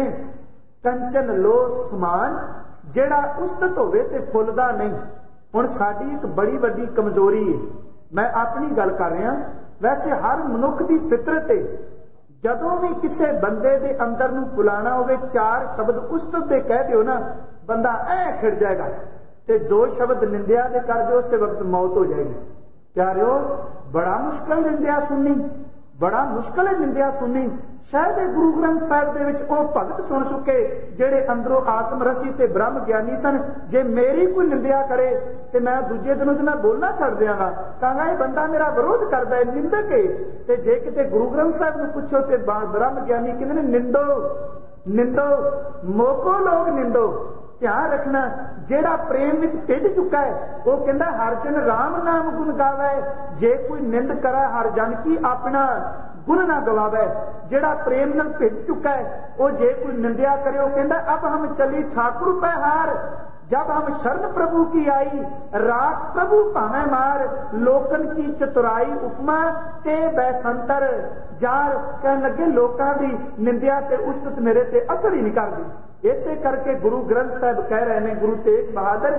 कंचन लो समान, जेड़ा उस्तत होवे ते फुलदा नहीं। हुण साडी एक बड़ी वड्डी कमजोरी है, मैं अपनी गल कर रहा। वैसे हर मनुख दी फितरत है, जदों भी किसी बंदे दे अंदर नूं फुलाना होवे, चार शब्द उस्तत दे कह दिओ ना, बंदा ऐ खिड़ जाएगा, ते दो शब्द निंदिया दे कर दिओ, उस वक्त मौत हो जाएगी। प्यारिओ बड़ा मुश्किल निंदिया सुननी, बड़ा मुश्किल है निंदिया सुननी। शायद गुरु ग्रंथ साहिब दे विच ओह भगत सुन चुके जेड़े अंदरों आत्म रसी ते ब्रह्म ज्ञानी सन। जे मेरी कोई निंदिया करे ते मैं दूजे दिन उहदे नाल बोलना छड्ड दिआंगा, कहांगा ये बंदा मेरा विरोध करदा है, निंदक है। ते जे किते गुरु ग्रंथ साहिब नूं पुछो ते ब्रह्म ज्ञानी कहंदे ने निंदो निंदो मोको लोग निंदो। ध्यान रखना, जेड़ा प्रेम विच भिज चुका है वो कहंदा हर जन राम नाम गुण गावे, जे कोई निंद करे हर जन की अपना गुण ना गवावे। जेड़ा प्रेम नाल भिज चुका है वो जे कोई निंदिया करे वो कहंदा अब हम चली ठाकुर पे हार, जब हम शरण प्रभु की आई राख प्रभु भावे मार। लोकन की चतुराई उपमा ते बैसंतर जार। कहन लगे लोकां दी निंदिया ते उस्तत मेरे ते असर ही नहीं करदी। इसे करके गुरु ग्रंथ साहिब कह रहे हैं, गुरु तेग बहादुर,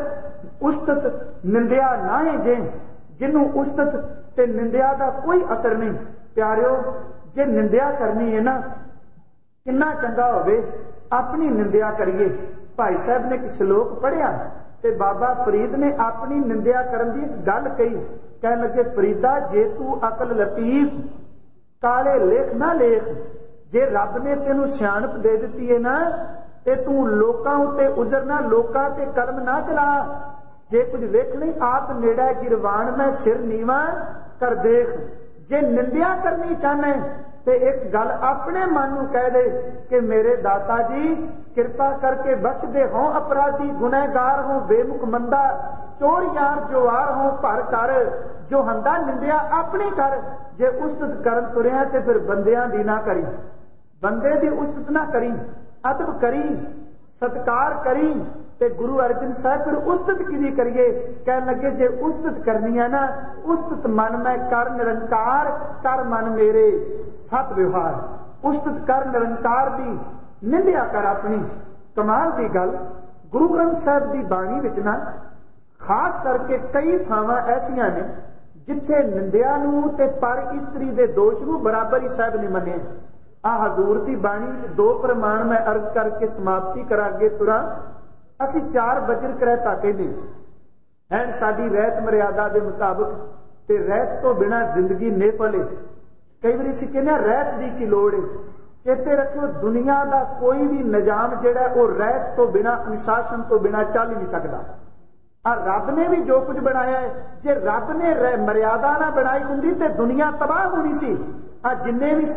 उस्तत निंदिया ना है जे, जिन्हों उस्तत ते निंदिया का कोई असर नहीं। प्यारिओ जे निंदिया करनी है ना, किन्ना चंगा होवे अपनी निंदिया करिए। भाई साहब ने एक श्लोक पढ़िया ते बाबा फरीद ने अपनी निंदिया करन दी गल कही। कहन लगे फरीदा जे तू अकल लतीफ काले लेख ना लेख, जे रब ने तेनू सियाणप दे दिती है ना ते तू लोकां उत्ते उजरना, लोकां ते कलम ना चला। जे कुछ वेख नहीं आप नेड़ा गिरवान मैं सिर नीवा कर देख। जे निंदिया करनी चाहना तो एक गल अपने मन नूं कह दे कि मेरे दाता जी कृपा करके बख्श दे हो अपराधी गुनहगार हो बेमुख मंदा चोर यार जोवार हो भर कर जो हंदा निंदिया अपनी कर। जे उस्तत करन तुरिया ते फिर बंदियां दी ना करी, बंदे दी उस्तत ना करी, अदब करी, सत्कार करी। ते गुरु अर्जन साहब फिर उस्तत किदी करिए? कह लगे जे उस्तत करनी है ना, उस्तत मन में कर निरंकार कर मन मेरे सत व्यवहार। उस्तत कर निरंकार दी, निंदिया कर अपनी। कमाल दी गल गुरु ग्रंथ साहब दी बाणी विच ना खास करके कई थावां ऐसियां ने जिथे निंदिया नूं ते पर इस्त्री दे दोष नूं बराबर ही साहब ने मन्ने। आ हजूर दी बाणी विच दो प्रमाण मैं अर्ज करके समाप्ति करांगे तुरा। ਅਸੀਂ 4 बजर करैता कहने हैं साडी रहत मर्यादा के मुताबिक ते रहत तो बिना जिंदगी नेफले। कई बार असीं कहने रहत दी की लोड़ है। चेते रखियो दुनिया का कोई भी निजाम जिहड़ा वो रहत तो बिना अनुशासन तो बिना चल ही नहीं सकता। रब ने भी जो कुछ बनाया है, जे रब ने मर्यादा ना बनाई हुंदी ते दुनिया तबाह होनी सी। जिन्ने भी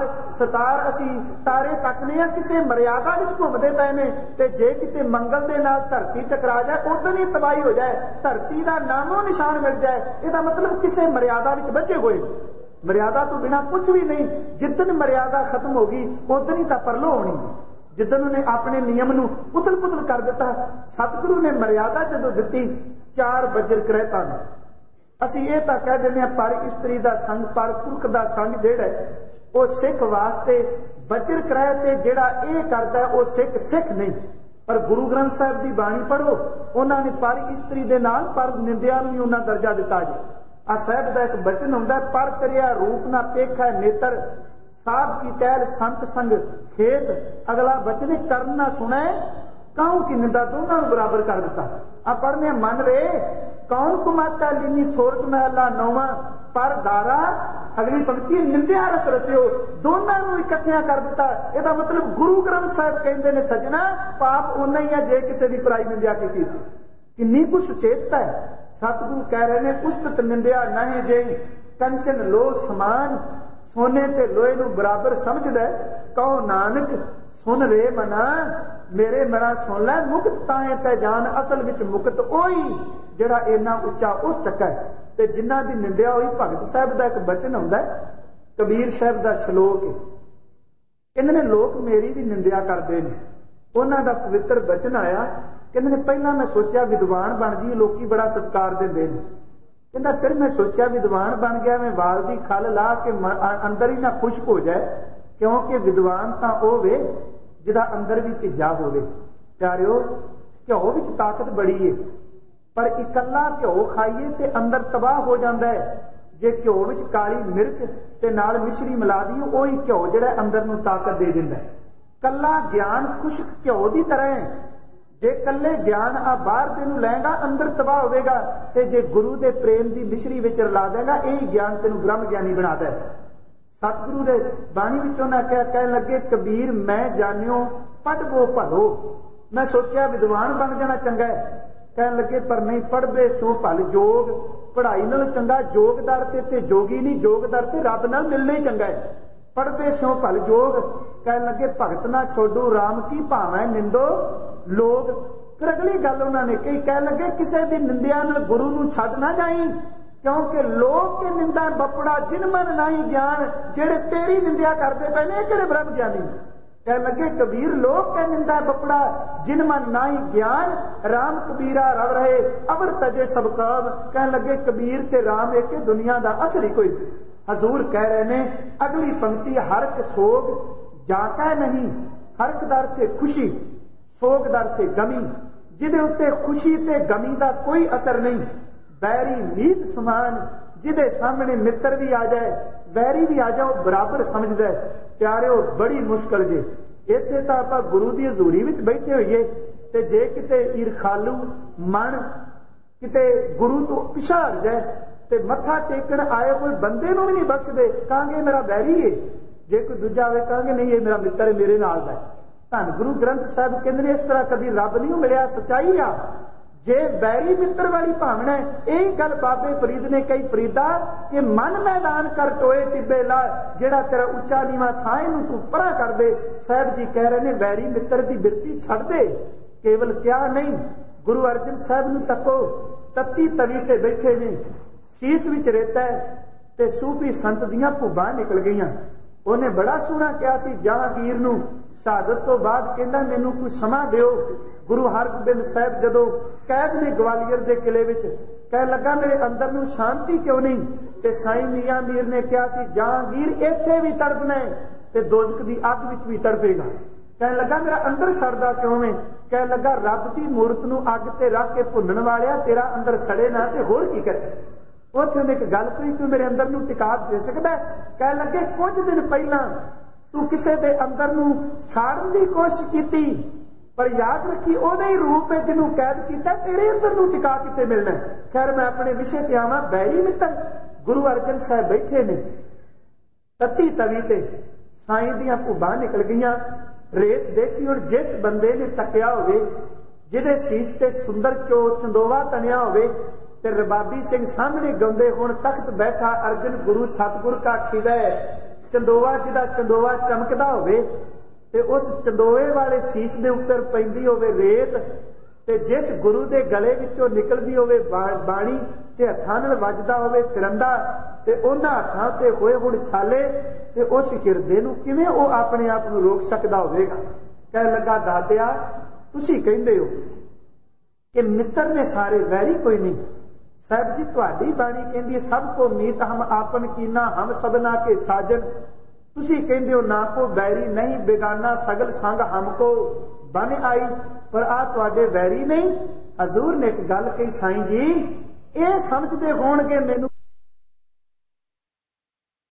सतार असी तारे तकने आ किसी मर्यादा विच घुमदे पए ने ते जे किते मंगल दे नाल धरती टकरा जाए उदन ही तबाही हो जाए, धरती का नामो निशान मिट जाए। इसदा मतलब किसी मर्यादा विच बचे हुए, मर्यादा तो बिना कुछ भी नहीं। जिदन मर्यादा खत्म होगी उदन ही तां परलो होनी। जिदन उन्हें अपने नियम नूं उथल पुथल कर दिता। सतगुरु ने मर्यादा जदों दित्ती 4 बजर करैता ने ਅਸੀਂ ਇਹ ਤਾਂ ਕਹਿ ਦਿੰਦੇ ਹਾਂ ਪਰ ਇਸਤਰੀ ਦਾ ਸੰਗ ਪਰ ਪੁਰਖ ਦਾ ਸੰਗ ਜਿਹੜਾ ਉਹ ਸਿੱਖ ਵਾਸਤੇ ਬਜਰ ਕਰਾਏ ਤੇ ਜਿਹੜਾ ਇਹ ਕਰਦਾ ਉਹ ਸਿੱਖ ਨਹੀਂ। ਪਰ ਗੁਰੂ ਗ੍ਰੰਥ ਸਾਹਿਬ ਦੀ ਬਾਣੀ ਪੜ੍ਹੋ, ਉਹਨਾਂ ਨੇ ਪਰ ਇਸਤਰੀ ਦੇ ਨਾਲ ਪਰ ਨਿੰਦਿਆ ਨੂੰ ਵੀ ਉਹਨਾਂ ਦਰਜਾ ਦਿੱਤਾ ਜੀ। ਆ ਸਾਹਿਬ ਦਾ ਇੱਕ ਬਚਨ ਹੁੰਦਾ ਪਰ ਕਰਿਆ ਰੂਪ ਨਾ ਪੇਖਾ ਨੇਤਰ ਸਾਧ ਕੀ ਟਹਿਲ ਸੰਤ ਸੰਗ ਖੇਤ। ਅਗਲਾ ਬਚਨ ਕਰਨ ਨਾ ਸੁਣੇ ਕਾਹੂ ਕੀ ਨਿੰਦਾ ਦੋਨਾਂ ਨੂੰ ਬਰਾबर ਕਰ ਦਿੱਤਾ। ਆ ਪੜ੍ਹਨੇ ਮਨ ਰੇ कौन कुमाता लीनी सोरठ महला नौवा पर दारा। अगली पंक्ति निंदिया रस रचियो, दोनों नूं इकट्ठिया कर दिता। इसदा मतलब गुरु ग्रंथ साहब कहते ने सजना पाप उन्ना ही है जे किसी की पराई निंदिया की। किन्नी कुछ सुचेतता है। सतगुरु कह रहे ने उस्तत निंदिया नहीं जे कंचन लो समान सोने ते लोहे नूं बराबर समझदा। कहो नानक सुन रे मना मेरे मना सुन लै मुक्त ताए तै जान। असल विच मुक्त ओही ਜਿਹੜਾ ਇੰਨਾ ਉੱਚਾ ਉੱਠ ਸਕਿਆ ਤੇ ਜਿਨ੍ਹਾਂ ਦੀ ਨਿੰਦਿਆ ਹੋਈ। ਭਗਤ ਸਾਹਿਬ ਦਾ ਇੱਕ ਬਚਨ ਹੁੰਦਾ ਕਬੀਰ ਸਾਹਿਬ ਦਾ ਸ਼ਲੋਕ ਕਹਿੰਦੇ ਨੇ ਲੋਕ ਮੇਰੀ ਵੀ ਨਿੰਦਿਆ ਕਰਦੇ ਨੇ। ਉਹਨਾਂ ਦਾ ਪਵਿੱਤਰ ਬਚਨ ਆਇਆ ਕਹਿੰਦੇ ਨੇ ਪਹਿਲਾਂ ਮੈਂ ਸੋਚਿਆ ਵਿਦਵਾਨ ਬਣ ਜੀ ਲੋਕੀ ਬੜਾ ਸਤਿਕਾਰ ਦਿੰਦੇ ਨੇ। ਕਹਿੰਦਾ ਫਿਰ ਮੈਂ ਸੋਚਿਆ ਵਿਦਵਾਨ ਬਣ ਗਿਆ ਮੈਂ ਵਾਲ ਦੀ ਖੱਲ ਲਾ ਕੇ ਅੰਦਰ ਹੀ ਨਾ ਖੁਸ਼ਕ ਹੋ ਜਾਏ ਕਿਉਂਕਿ ਵਿਦਵਾਨ ਤਾਂ ਉਹ ਵੇ ਜਿਹਦਾ ਅੰਦਰ ਵੀ ਭਿੱਜਾ ਹੋਵੇ। ਪਿਆਰਿਓ ਘਿਓ ਵਿੱਚ ਤਾਕਤ ਬੜੀ ਏ पर इकल्ला घ्यो खाइए ते अंदर तबाह हो जाता है। जे घ्यो विच काली मिर्च ते नाल मिश्री मिला दी ओही घ्यो जिहड़ा अंदर नूं ताकत दे दिंदा है। कल्ला ज्ञान खुश्क घ्यो की तरह है। जे कल्ले ज्ञान आ बाहर तेनू लैगा अंदर तबाह होवेगा ते जे गुरु दे प्रेम की मिश्री विच रला देगा यही ज्ञान तेनू ब्रह्म ज्ञानी बना दे। सतगुरु दे बाणी विचों ना कहन लगे कबीर मैं जानियो पढ़ वो भलो। मैं सोचिया विद्वान बन जाना चंगा है। कहन लगे पर नहीं पढ़दे सो भल जोग। पढ़ाई नाल चंगा जोगदार ते जोगी नहीं जोगदार ते रब नाल मिलना ही चंगा है। पढ़दे सो भल जोग। कहन लगे भगत ना छोड़ो राम की भावें निंदो लोग। फिर अगली गल उन्होंने कही कहन लगे किसी की निंदिया नाल गुरु नूं छड्ड ना जाई क्योंकि लोग के निंदा बपड़ा जिन मन नाही ज्ञान। जेड़े तेरी निंदिया करते पे ने किहड़े ब्रह्म ज्ञानी। कह लगे कबीर लोग कह निंदा बपड़ा जिन मन नाई ज्ञान। राम कबीरा रव रहे अवर तजे सब काम। कह लगे कबीर ते राम एक दुनिया का असर ही कोई। हजूर कह रहे ने अगली पंक्ति हरक सोग जाका नहीं। हरक दर से खुशी सोग दर से गमी। जिदे उत्ते खुशी ते गमी का कोई असर नहीं। बैरी मीत समान जिदे सामने मित्र भी आ जाए बैरी भी आ जाओ बराबर समझदा है। प्यारिओ बड़ी मुश्किल जे इत्थे तां आपां गुरु दी हजूरी विच बैठे होइए ते जे किते ईरखालू मन किते गुरु तो पिछा हट जाए ते मत्था टेकण आए कोई बंदे नूं भी नहीं बख्शदे कहांगे मेरा बैरी है। जे कोई दूजा आवे कहांगे नहीं ये मेरा मित्र है मेरे नाल दा। धन गुरु ग्रंथ साहिब कहंदे ने इस तरह कदी रब नहीं मिलिया। सच्चाई आ जे बैरी मित्र वाली भावना है, यही गल बाबे फरीद ने कही, फरीदा कि मन मैदान कर टोए टिब्बे ला, जेड़ा तेरा उच्चा नीवा था इनू तू परा कर दे। साहब जी कह रहे ने वैरी मित्र की बिरती छड़ दे। केवल क्या नहीं, गुरु अर्जन साहब नू तको, तत्ती तवी ते बैठे ने, शीश विच रेता है ते सूफी संत दियां भुब्बां निकल गईयां। उन्हें बड़ा सोहना कहा सी जहांगीर नू, शहादत तो बाद कहंदा मैनू कोई समा दिओ। गुरु हरगोबिंद साहब जदों कैद ने ग्वालियर के किले विच, कह लगा मेरे अंदर नू शांति क्यों नहीं, ते साईं मियां मीर ने कहा सी जहांगीर इत्थे भी तड़पना है ते दोजक दी अग विच भी तड़पेगा। कह लगा मेरा अंदर सड़दा क्यों है, कह लगा रब दी मूरत नू अग ते रख के भुनण वालिया तेरा अंदर सड़े ना ते होर की करे। उत्थे उन्हें एक गल कही, तू मेरे अंदर नू टिका दे सकदा है? कह लगे कुछ दिन पहला तू किसी दे अंदर नू साड़न की कोशिश की, पर याद रखी ओदे ही रूप में जिन्हों कैद किया तेरे अंदर नू टिका किते मिलना। खैर मैं अपने विषय से आवा, बैरी मित्र गुरु अर्जन साहब बैठे ने तत्ती तवी ते, साईं दियां भुब्बां निकल गईयां। रेत देखी हुण जिस बंदे ने तकिया होवे, जिहदे शीश ते सुंदर चंदोवा तनिया होवे ते रबाबी सिंह सामने गाउंदे हुण तख्त बैठा अर्जन गुरु सतगुर का खिवै, चंदोवा जिहदा चंदोवा चमकदा होवे ते उस चंदोए वाले शीश दे उत्तर पैंदी होवे रेत, ते जिस गुरु दे गले विचों निकलदी होवे बाणी ते हत्थां नाल वजदा होवे सिरंदा, ते उन्हां हत्थां ते होए हुण छाले, ते उस हिरदे नूं किवें ओ अपने आप नूं रोक सकदा होवेगा। कह लगा दातिया तुसीं कहिंदे हो कि मित्र ने सारे, वैरी कोई नहीं। साहब जी तुहाडी बाणी कहंदी सब को मीत हम आपन कीना, हम सबना के साजन। तुसीं कहंदे हो ना को बैरी नहीं, बेगाना सगल संग हमको बन आई, पर आ तुहाडे वैरी नहीं। हजूर ने एक गल कही, साईं जी ये समझते होणगे मैनू